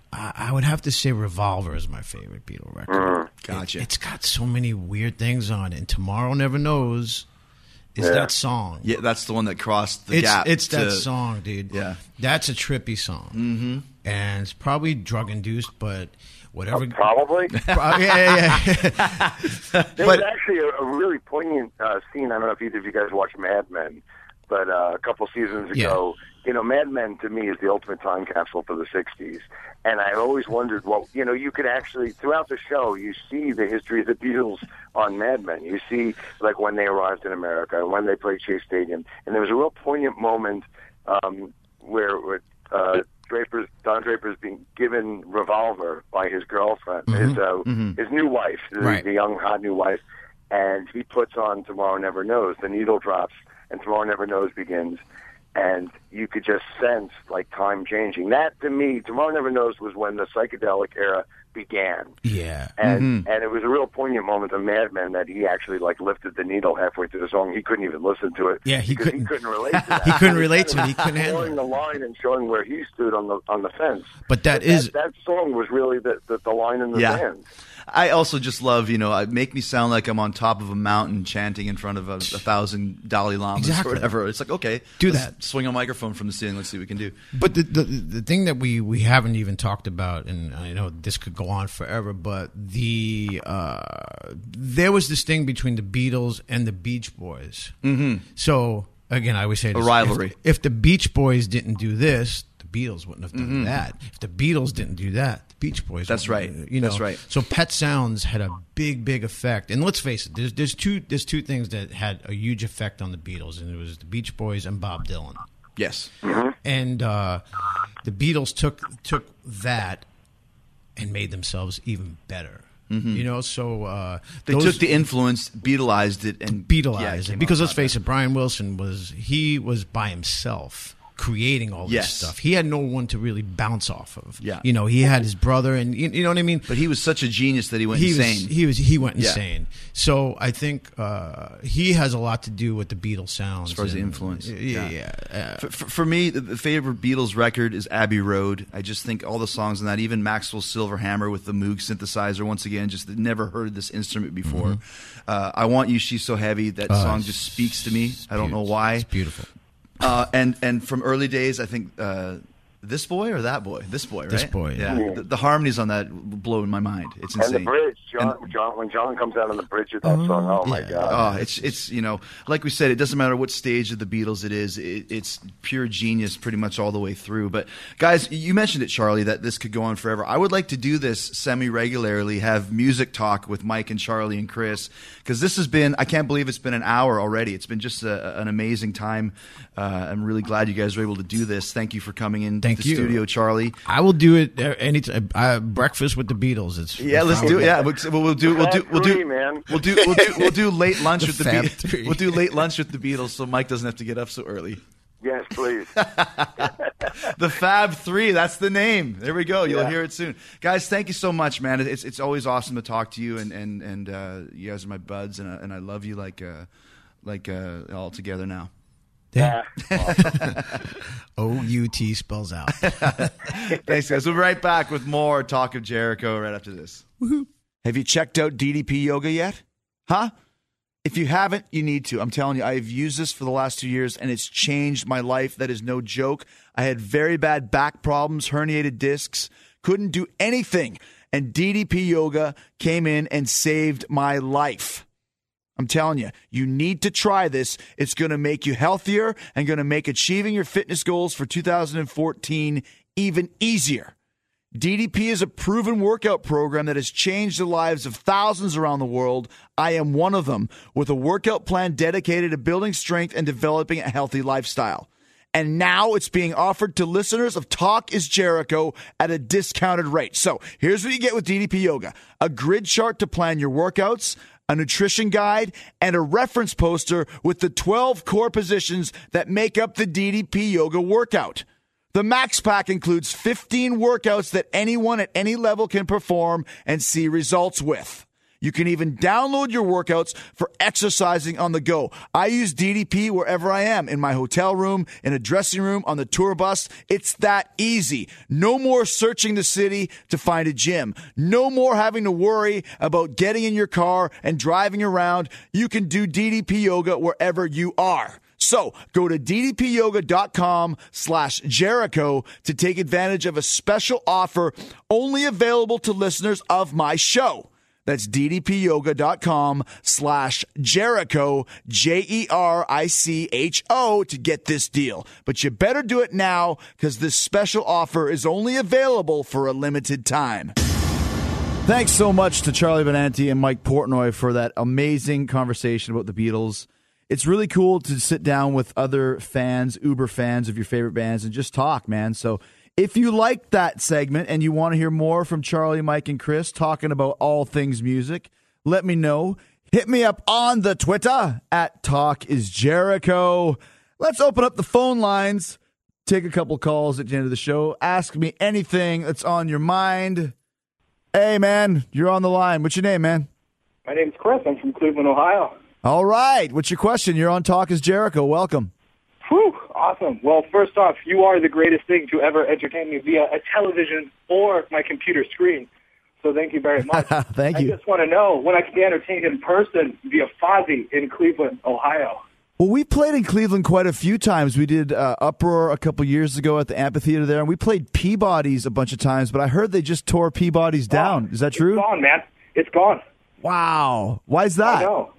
Speaker 7: I would have to say Revolver is my favorite Beatle record.
Speaker 5: Gotcha.
Speaker 7: It's got so many weird things on it. And Tomorrow Never Knows is that song.
Speaker 5: Yeah, that's the one that crossed the gap.
Speaker 7: It's that song, dude.
Speaker 5: Yeah.
Speaker 7: That's a trippy song. Mm-hmm. And it's probably drug-induced, but whatever.
Speaker 6: Probably.
Speaker 7: Yeah.
Speaker 6: There was actually a really poignant scene. I don't know if either of you guys watch Mad Men, but a couple seasons ago, Mad Men to me is the ultimate time capsule for the 60s. And I always wondered, you could actually, throughout the show, you see the history of the Beatles on Mad Men. You see, like, when they arrived in America and when they played Shea Stadium. And there was a real poignant moment where Don Draper's being given Revolver by his girlfriend, his new wife, the young, hot new wife. And he puts on Tomorrow Never Knows. The needle drops, and Tomorrow Never Knows begins. And you could just sense, like, time changing. That, to me, Tomorrow Never Knows was when the psychedelic era began.
Speaker 7: Yeah.
Speaker 6: And it was a real poignant moment of Mad Men that he actually, like, lifted the needle halfway through the song. He couldn't even listen to it.
Speaker 7: Yeah, he couldn't
Speaker 6: relate to that.
Speaker 7: He couldn't relate to it. He couldn't handle
Speaker 6: showing
Speaker 7: it.
Speaker 6: the line and showing where he stood on the fence.
Speaker 7: But that
Speaker 6: song was really the line in the sand.
Speaker 5: I also just love, make me sound like I'm on top of a mountain chanting in front of 1,000 Dalai Lamas or whatever. It's like, okay,
Speaker 7: do that.
Speaker 5: Swing a microphone from the ceiling. Let's see what we can do.
Speaker 7: But the thing that we haven't even talked about, and I know this could go on forever, but there was this thing between the Beatles and the Beach Boys. Mm-hmm. So again, I always say this,
Speaker 5: a rivalry.
Speaker 7: If the Beach Boys didn't do this, the Beatles wouldn't have done that. If the Beatles didn't do that, the Beach Boys.
Speaker 5: That's right. That's right.
Speaker 7: So Pet Sounds had a big effect, and let's face it, there's two things that had a huge effect on the Beatles, and it was the Beach Boys and Bob Dylan.
Speaker 5: Yes.
Speaker 7: And the Beatles took that and made themselves even better. So
Speaker 5: they took the influence, Beatlized it, and
Speaker 7: Beatlized it. Because let's face it, Brian Wilson was by himself creating all this stuff. He had no one to really bounce off of.
Speaker 5: Yeah.
Speaker 7: He had his brother, and you know what I mean?
Speaker 5: But he was such a genius that he went insane.
Speaker 7: He went insane. So I think he has a lot to do with the Beatles sounds.
Speaker 5: As far as the influence.
Speaker 7: Yeah.
Speaker 5: For me, the favorite Beatles record is Abbey Road. I just think all the songs on that, even Maxwell's Silver Hammer with the Moog synthesizer, once again, just never heard this instrument before. I Want You, She's So Heavy. That song just speaks to me. I don't know why.
Speaker 7: It's beautiful.
Speaker 5: And from early days, I think This Boy or That Boy? This Boy, right?
Speaker 7: This Boy,
Speaker 5: yeah. The harmonies on that blow in my mind. It's insane.
Speaker 6: And the bridge, when John comes out on the bridge of that song, oh my God!
Speaker 5: Oh, it's like we said, it doesn't matter what stage of the Beatles it is. It's pure genius, pretty much all the way through. But guys, you mentioned it, Charlie, that this could go on forever. I would like to do this semi-regularly, have music talk with Mike and Charlie and Chris, because this has been, I can't believe it's been an hour already. It's been just an amazing time. I'm really glad you guys were able to do this. Thank you for coming in.
Speaker 7: Thank you,
Speaker 5: studio, Charlie.
Speaker 7: I will do it anytime. Breakfast with the Beatles.
Speaker 5: Let's do it. Yeah, we'll do late lunch with the Beatles. We'll do late lunch with the Beatles, so Mike doesn't have to get up so early.
Speaker 6: Yes, please.
Speaker 5: The Fab Three. That's the name. There we go. You'll hear it soon, guys. Thank you so much, man. It's always awesome to talk to you, and you guys are my buds, and I love you like all together now.
Speaker 7: Yeah. OUT spells out.
Speaker 5: Thanks, guys. We'll be right back with more Talk of Jericho right after this. Woohoo. Have you checked out DDP Yoga yet? Huh? If you haven't, you need to. I'm telling you, I've used this for the last 2 years, and it's changed my life. That is no joke. I had very bad back problems, herniated discs, couldn't do anything, and DDP Yoga came in and saved my life. I'm telling you, you need to try this. It's going to make you healthier and going to make achieving your fitness goals for 2014 even easier. DDP is a proven workout program that has changed the lives of thousands around the world. I am one of them, with a workout plan dedicated to building strength and developing a healthy lifestyle. And now it's being offered to listeners of Talk is Jericho at a discounted rate. So here's what you get with DDP Yoga: a grid chart to plan your workouts, a nutrition guide, and a reference poster with the 12 core positions that make up the DDP Yoga workout. The Max Pack includes 15 workouts that anyone at any level can perform and see results with. You can even download your workouts for exercising on the go. I use DDP wherever I am, in my hotel room, in a dressing room, on the tour bus. It's that easy. No more searching the city to find a gym. No more having to worry about getting in your car and driving around. You can do DDP yoga wherever you are. So go to ddpyoga.com/Jericho to take advantage of a special offer only available to listeners of my show. That's ddpyoga.com/Jericho, JERICHO, to get this deal. But you better do it now, because this special offer is only available for a limited time. Thanks so much to Charlie Benanti and Mike Portnoy for that amazing conversation about the Beatles. It's really cool to sit down with other fans, Uber fans of your favorite bands, and just talk, man. So if you like that segment and you want to hear more from Charlie, Mike, and Chris talking about all things music, let me know. Hit me up on the Twitter at @TalkIsJericho. Let's open up the phone lines. Take a couple calls at the end of the show. Ask me anything that's on your mind. Hey, man, you're on the line. What's your name, man?
Speaker 8: My name's Chris. I'm from Cleveland, Ohio.
Speaker 5: All right. What's your question? You're on Talk is Jericho. Welcome.
Speaker 8: Whew, awesome. Well, first off, you are the greatest thing to ever entertain me via a television or my computer screen. So thank you very much.
Speaker 5: Thank you.
Speaker 8: I just want to know when I can be entertained in person via Fozzy in Cleveland, Ohio.
Speaker 5: Well, we played in Cleveland quite a few times. We did Uproar a couple years ago at the amphitheater there, and we played Peabody's a bunch of times, but I heard they just tore Peabody's down. Is that true?
Speaker 8: It's gone, man. It's gone.
Speaker 5: Wow. Why is that?
Speaker 8: I know.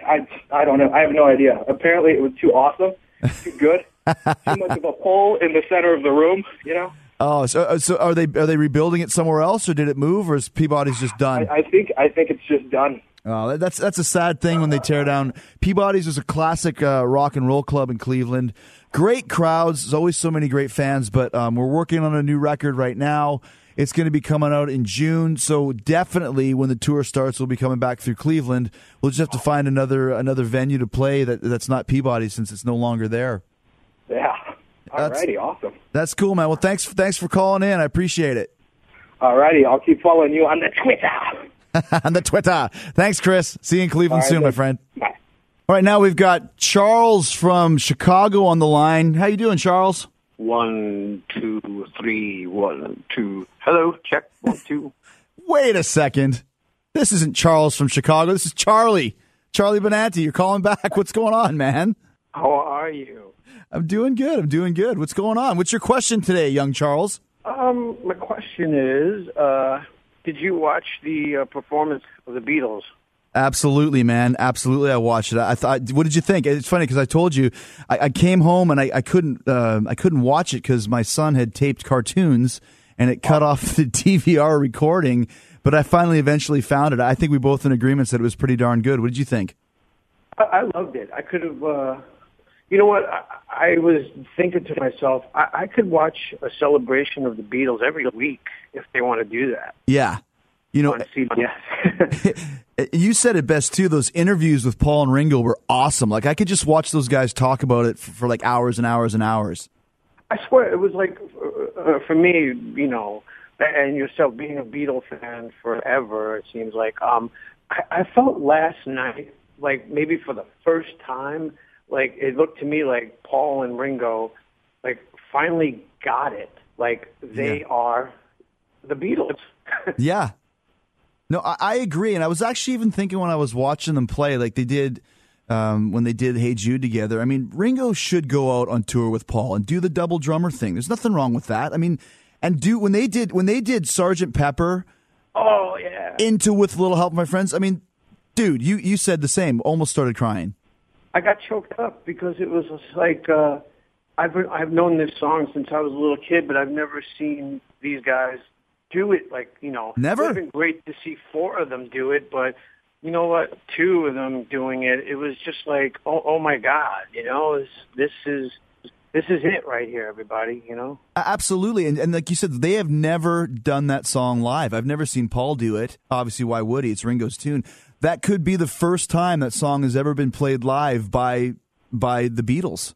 Speaker 8: I don't know. I have no idea. Apparently it was too awesome, too good, too much of a pole in the center of the room, you know?
Speaker 5: Oh, so are they rebuilding it somewhere else, or did it move, or is Peabody's just done?
Speaker 8: I think it's just done.
Speaker 5: Oh, that's a sad thing when they tear down. Peabody's is a classic rock and roll club in Cleveland. Great crowds. There's always so many great fans, but we're working on a new record right now. It's going to be coming out in June, so definitely when the tour starts, we'll be coming back through Cleveland. We'll just have to find another venue to play that's not Peabody, since it's no longer there.
Speaker 8: Yeah. Alrighty, awesome.
Speaker 5: That's cool, man. Well, thanks for calling in. I appreciate it.
Speaker 8: Alrighty, I'll keep following you on the Twitter.
Speaker 5: On the Twitter. Thanks, Chris. See you in Cleveland soon, my friend.
Speaker 8: Bye.
Speaker 5: All right, now we've got Charles from Chicago on the line. How you doing, Charles?
Speaker 9: 1, 2, 3, 1, 2. Hello, check. 1, 2.
Speaker 5: Wait a second. This isn't Charles from Chicago. This is Charlie. Charlie Benanti. You're calling back. What's going on, man?
Speaker 9: How are you?
Speaker 5: I'm doing good. What's going on? What's your question today, young Charles?
Speaker 9: My question is, did you watch the performance of the Beatles?
Speaker 5: Absolutely, man. Absolutely, I watched it. I thought, what did you think? It's funny because I told you I came home and I couldn't watch it because my son had taped cartoons and it cut off the DVR recording. But I finally eventually found it. I think we both in agreement that it was pretty darn good. What did you think?
Speaker 9: I loved it. I could have. You know what? I was thinking to myself, I could watch a celebration of the Beatles every week if they want to do that.
Speaker 5: Yeah. You know,
Speaker 9: on CBS.
Speaker 5: You said it best, too. Those interviews with Paul and Ringo were awesome. Like, I could just watch those guys talk about it for like hours and hours and hours.
Speaker 9: I swear, it was like, for me, you know, and yourself being a Beatles fan forever, it seems like, I felt last night, like maybe for the first time, like it looked to me like Paul and Ringo, like finally got it. Like they are the Beatles.
Speaker 5: Yeah. No, I agree. And I was actually even thinking when I was watching them play, like they did when they did Hey Jude together. I mean, Ringo should go out on tour with Paul and do the double drummer thing. There's nothing wrong with that. I mean, and when they did Sgt. Pepper,
Speaker 9: oh yeah,
Speaker 5: into With a Little Help, My Friends. I mean, dude, you said the same. Almost started crying.
Speaker 9: I got choked up because it was like I've known this song since I was a little kid, but I've never seen these guys do it. Like, you know,
Speaker 5: never.
Speaker 9: It would have been great to see 4 of them do it, but you know what? 2 of them doing it, it was just like, oh my God, you know, this is it right here, everybody, you know?
Speaker 5: Absolutely. And like you said, they have never done that song live. I've never seen Paul do it. Obviously, why would he? It's Ringo's tune. That could be the first time that song has ever been played live by the Beatles.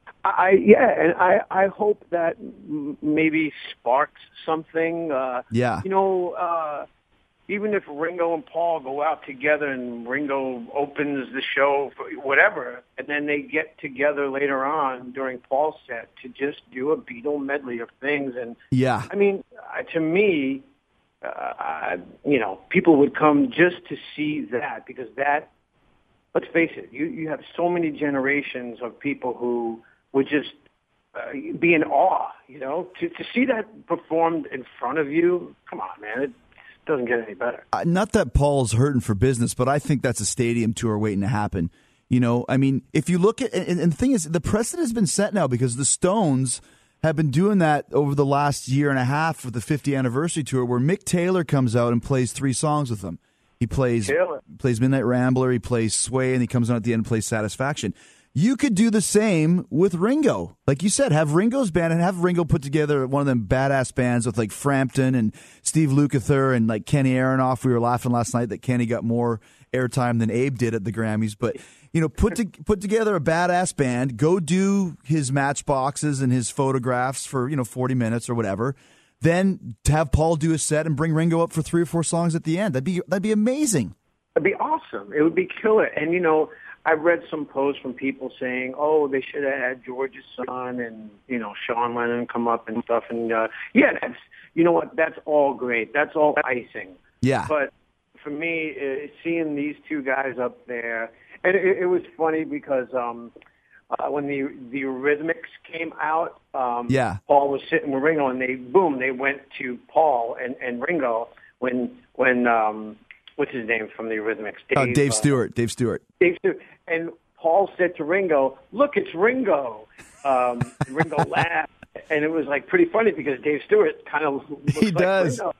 Speaker 9: And I hope that maybe sparks something. You know, even if Ringo and Paul go out together and Ringo opens the show, for whatever, and then they get together later on during Paul's set to just do a Beatle medley of things. And
Speaker 5: yeah,
Speaker 9: I mean, to me, people would come just to see that, because that, let's face it, you have so many generations of people who would just be in awe, to see that performed in front of you. Come on, man. It doesn't get any better.
Speaker 5: Not that Paul's hurting for business, but I think that's a stadium tour waiting to happen. I mean, if you look at, and the thing is, the precedent has been set now because the Stones have been doing that over the last year and a half with the 50th anniversary tour, where Mick Taylor comes out and plays 3 songs with them. He plays Midnight Rambler, he plays Sway, and he comes on at the end and plays Satisfaction. You could do the same with Ringo. Like you said, have Ringo's band and have Ringo put together one of them badass bands with like Frampton and Steve Lukather and like Kenny Aronoff. We were laughing last night that Kenny got more airtime than Abe did at the Grammys. But, put together a badass band, go do his matchboxes and his photographs for, 40 minutes or whatever. Then to have Paul do a set and bring Ringo up for 3 or 4 songs at the end. That'd be amazing.
Speaker 9: It'd be awesome. It would be killer. And, I've read some posts from people saying, "Oh, they should have had George's son and Sean Lennon come up and stuff." And that's that's all great. That's all icing.
Speaker 5: Yeah.
Speaker 9: But for me, seeing these 2 guys up there, and it was funny because when the Eurythmics came out, Paul was sitting with Ringo, and they went to Paul and Ringo when what's his name from the Eurythmics?
Speaker 5: Dave Stewart. Dave Stewart.
Speaker 9: And Paul said to Ringo, "Look, it's Ringo." Ringo laughed, and it was like pretty funny because Dave Stewart kind of looks
Speaker 5: he does.
Speaker 9: Ringo.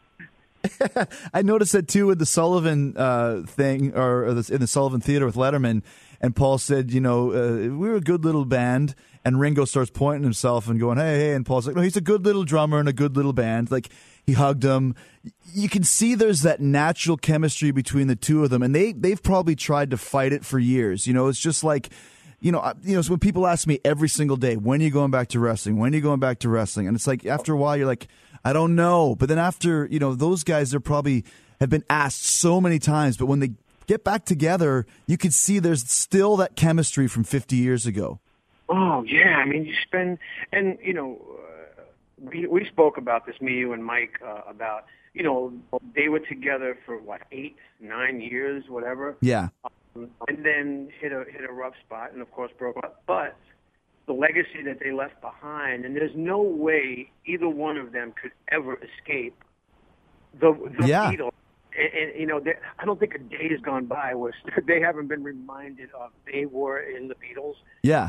Speaker 5: I noticed that too with the Sullivan thing, or in the Sullivan Theater with Letterman. And Paul said, we were a good little band. And Ringo starts pointing himself and going, hey. And Paul's like, no, he's a good little drummer and a good little band. Like, he hugged him. You can see there's that natural chemistry between the 2 of them. And they've probably tried to fight it for years. It's just like, so when people ask me every single day, when are you going back to wrestling? When are you going back to wrestling? And it's like, after a while, you're like, I don't know. But then after, those guys, they're probably have been asked so many times. But when they get back together, you can see there's still that chemistry from 50 years ago.
Speaker 9: Oh, yeah. I mean, you spend, and, we spoke about this, me, you, and Mike, about, they were together for, 8, 9 years, whatever.
Speaker 5: Yeah.
Speaker 9: And then hit a rough spot and, of course, broke up. But the legacy that they left behind, and there's no way either one of them could ever escape the Beatles. And I don't think a day has gone by where they haven't been reminded of they were in the Beatles.
Speaker 5: Yeah.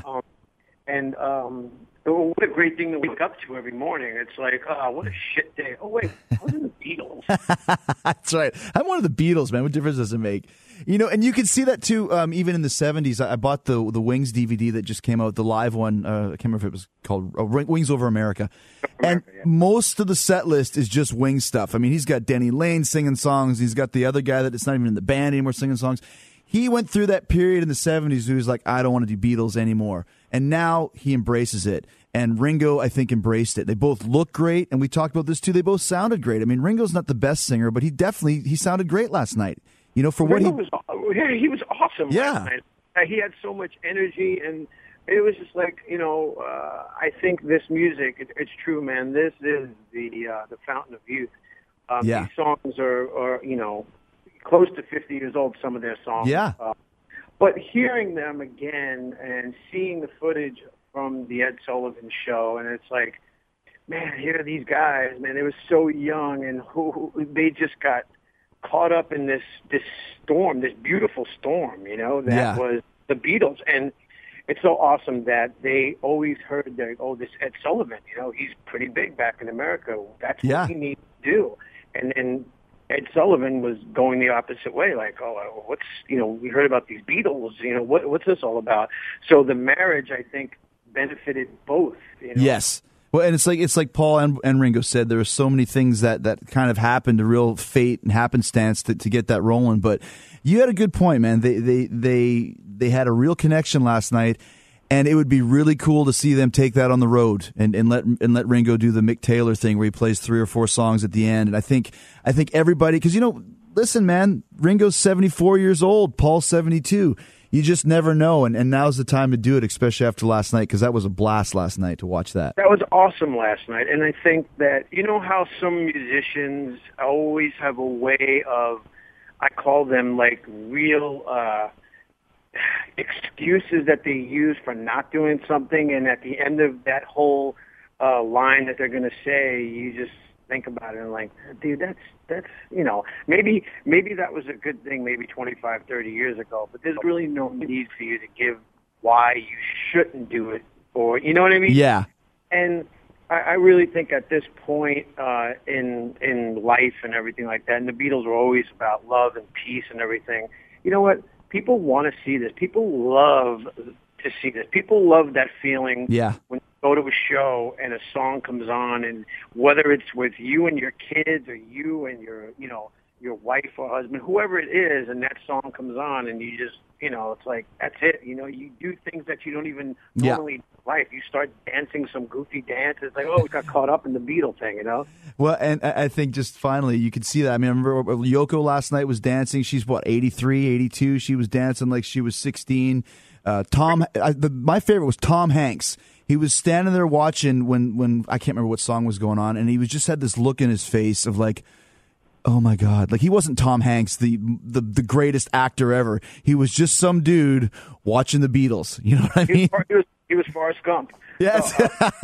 Speaker 9: What a great thing to wake up to every morning. It's like, oh, what a shit day. Oh, wait, I was in the Beatles.
Speaker 5: That's right. I'm one of the Beatles, man. What difference does it make? And you can see that, too, even in the 70s. I bought the Wings DVD that just came out, the live one. I can't remember if it was called Wings Over America. And most of the set list is just Wings stuff. I mean, he's got Denny Lane singing songs. He's got the other guy that's not even in the band anymore singing songs. He went through that period in the 70s where he was like, I don't want to do Beatles anymore. And now he embraces it. And Ringo, I think, embraced it. They both look great, and we talked about this too. They both sounded great. I mean, Ringo's not the best singer, but he sounded great last night. For what
Speaker 9: he was awesome last night. He had so much energy, and it was just like, I think this music, it's true, man. This is the fountain of youth. These songs are close to 50 years old, some of their songs.
Speaker 5: Yeah.
Speaker 9: But hearing them again and seeing the footage from the Ed Sullivan Show, and it's like, man, here are these guys, man, they were so young, and they just got caught up in this storm, this beautiful storm, that was the Beatles. And it's so awesome that they always heard this Ed Sullivan, he's pretty big back in America. That's what he needs to do. And then Ed Sullivan was going the opposite way, like, we heard about these Beatles, what's this all about? So the marriage, I think, benefited both.
Speaker 5: Yes. Well, and it's like Paul and Ringo said, there are so many things that kind of happened, a real fate and happenstance to get that rolling. But you had a good point, man. They had a real connection last night, and it would be really cool to see them take that on the road and let Ringo do the Mick Taylor thing where he plays 3 or 4 songs at the end. And I think everybody, because listen, man, Ringo's 74 years old, Paul's 72. You just never know, and now's the time to do it, especially after last night, because that was a blast last night to watch that.
Speaker 9: That was awesome last night, and I think that, you know how some musicians always have a way of, I call them like real excuses that they use for not doing something, and at the end of that whole line that they're going to say, you just think about it and like, dude, that's you know, maybe that was a good thing maybe 25, 30 years ago, but there's really no need for you to give why you shouldn't do it, or, you know what I mean?
Speaker 5: Yeah.
Speaker 9: And I really think at this point in life and everything like that, and the Beatles were always about love and peace and everything. You know what? People want to see this. People love to see this. People love that feeling when you go to a show and a song comes on, and whether it's with you and your kids or you and your wife or husband, whoever it is, and that song comes on, and you just, you know, it's like, that's it. You know, you do things that you don't even normally do in life. You start dancing some goofy dance. It's like, oh, we got caught up in the Beatle thing, you know?
Speaker 5: Well, and I think just finally you could see that. I mean, I remember Yoko last night was dancing. She's, 83, 82? She was dancing like she was 16. My favorite was Tom Hanks. He was standing there watching when I can't remember what song was going on, and he was just had this look in his face of like, oh my God. Like, he wasn't Tom Hanks, the greatest actor ever. He was just some dude watching the Beatles. You know what I mean?
Speaker 9: He was Forrest Gump.
Speaker 5: Yes.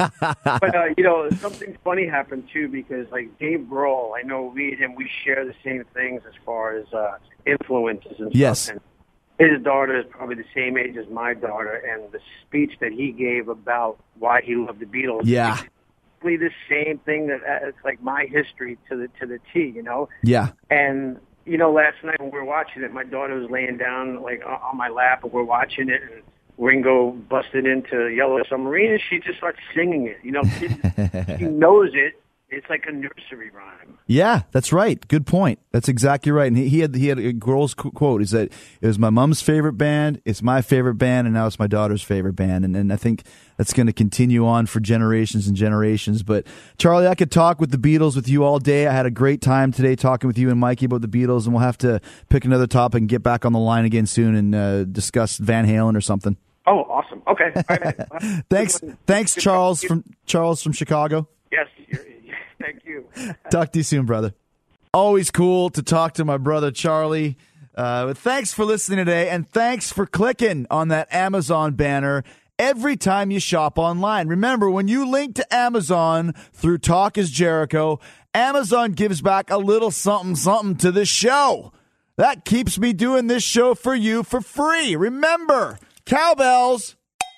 Speaker 9: But, you know, something funny happened, too, because, like, Dave Grohl, I know we and him, we share the same things as far as influences and stuff.
Speaker 5: Yes.
Speaker 9: And his daughter is probably the same age as my daughter, and the speech that he gave about why he loved the Beatles.
Speaker 5: Yeah.
Speaker 9: The same thing that it's like my history to the T, you know?
Speaker 5: Yeah.
Speaker 9: And, you know, last night when we were watching it, my daughter was laying down like on my lap, and we're watching it, and Ringo busted into Yellow Submarine, and she just starts singing it. You know, she knows it. It's like a nursery rhyme.
Speaker 5: Yeah, that's right. Good point. That's exactly right. And he had a girl's quote. He said, "It was my mom's favorite band, it's my favorite band, and now it's my daughter's favorite band." And I think that's going to continue on for generations and generations. But Charlie, I could talk with the Beatles with you all day. I had a great time today talking with you and Mikey about the Beatles, and we'll have to pick another topic and get back on the line again soon and discuss Van Halen or something.
Speaker 9: Oh, awesome. Okay. All right.
Speaker 5: Thanks, Charles from Chicago.
Speaker 9: Yes. Thank you.
Speaker 5: Talk to you soon, brother. Always cool to talk to my brother, Charlie. Thanks for listening today, and thanks for clicking on that Amazon banner every time you shop online. Remember, when you link to Amazon through Talk is Jericho, Amazon gives back a little something to this show. That keeps me doing this show for you for free. Remember, cowbells,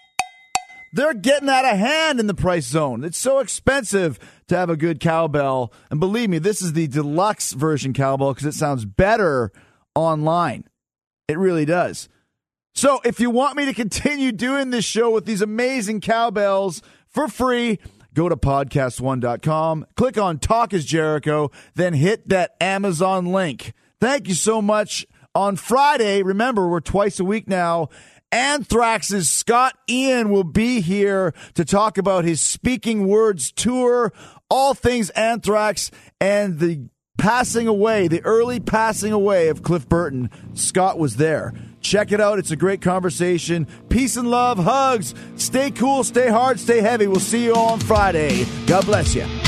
Speaker 5: they're getting out of hand in the price zone. It's so expensive to have a good cowbell. And believe me, this is the deluxe version cowbell because it sounds better online. It really does. So if you want me to continue doing this show with these amazing cowbells for free, go to podcast1.com, click on Talk is Jericho, then hit that Amazon link. Thank you so much. On Friday, remember, we're twice a week now, Anthrax's Scott Ian will be here to talk about his Speaking Words tour, all things Anthrax, and the early passing away of Cliff Burton. Scott was there. Check it out. It's a great conversation. Peace and love, hugs. Stay cool, stay hard, stay heavy. We'll see you all on Friday. God bless you.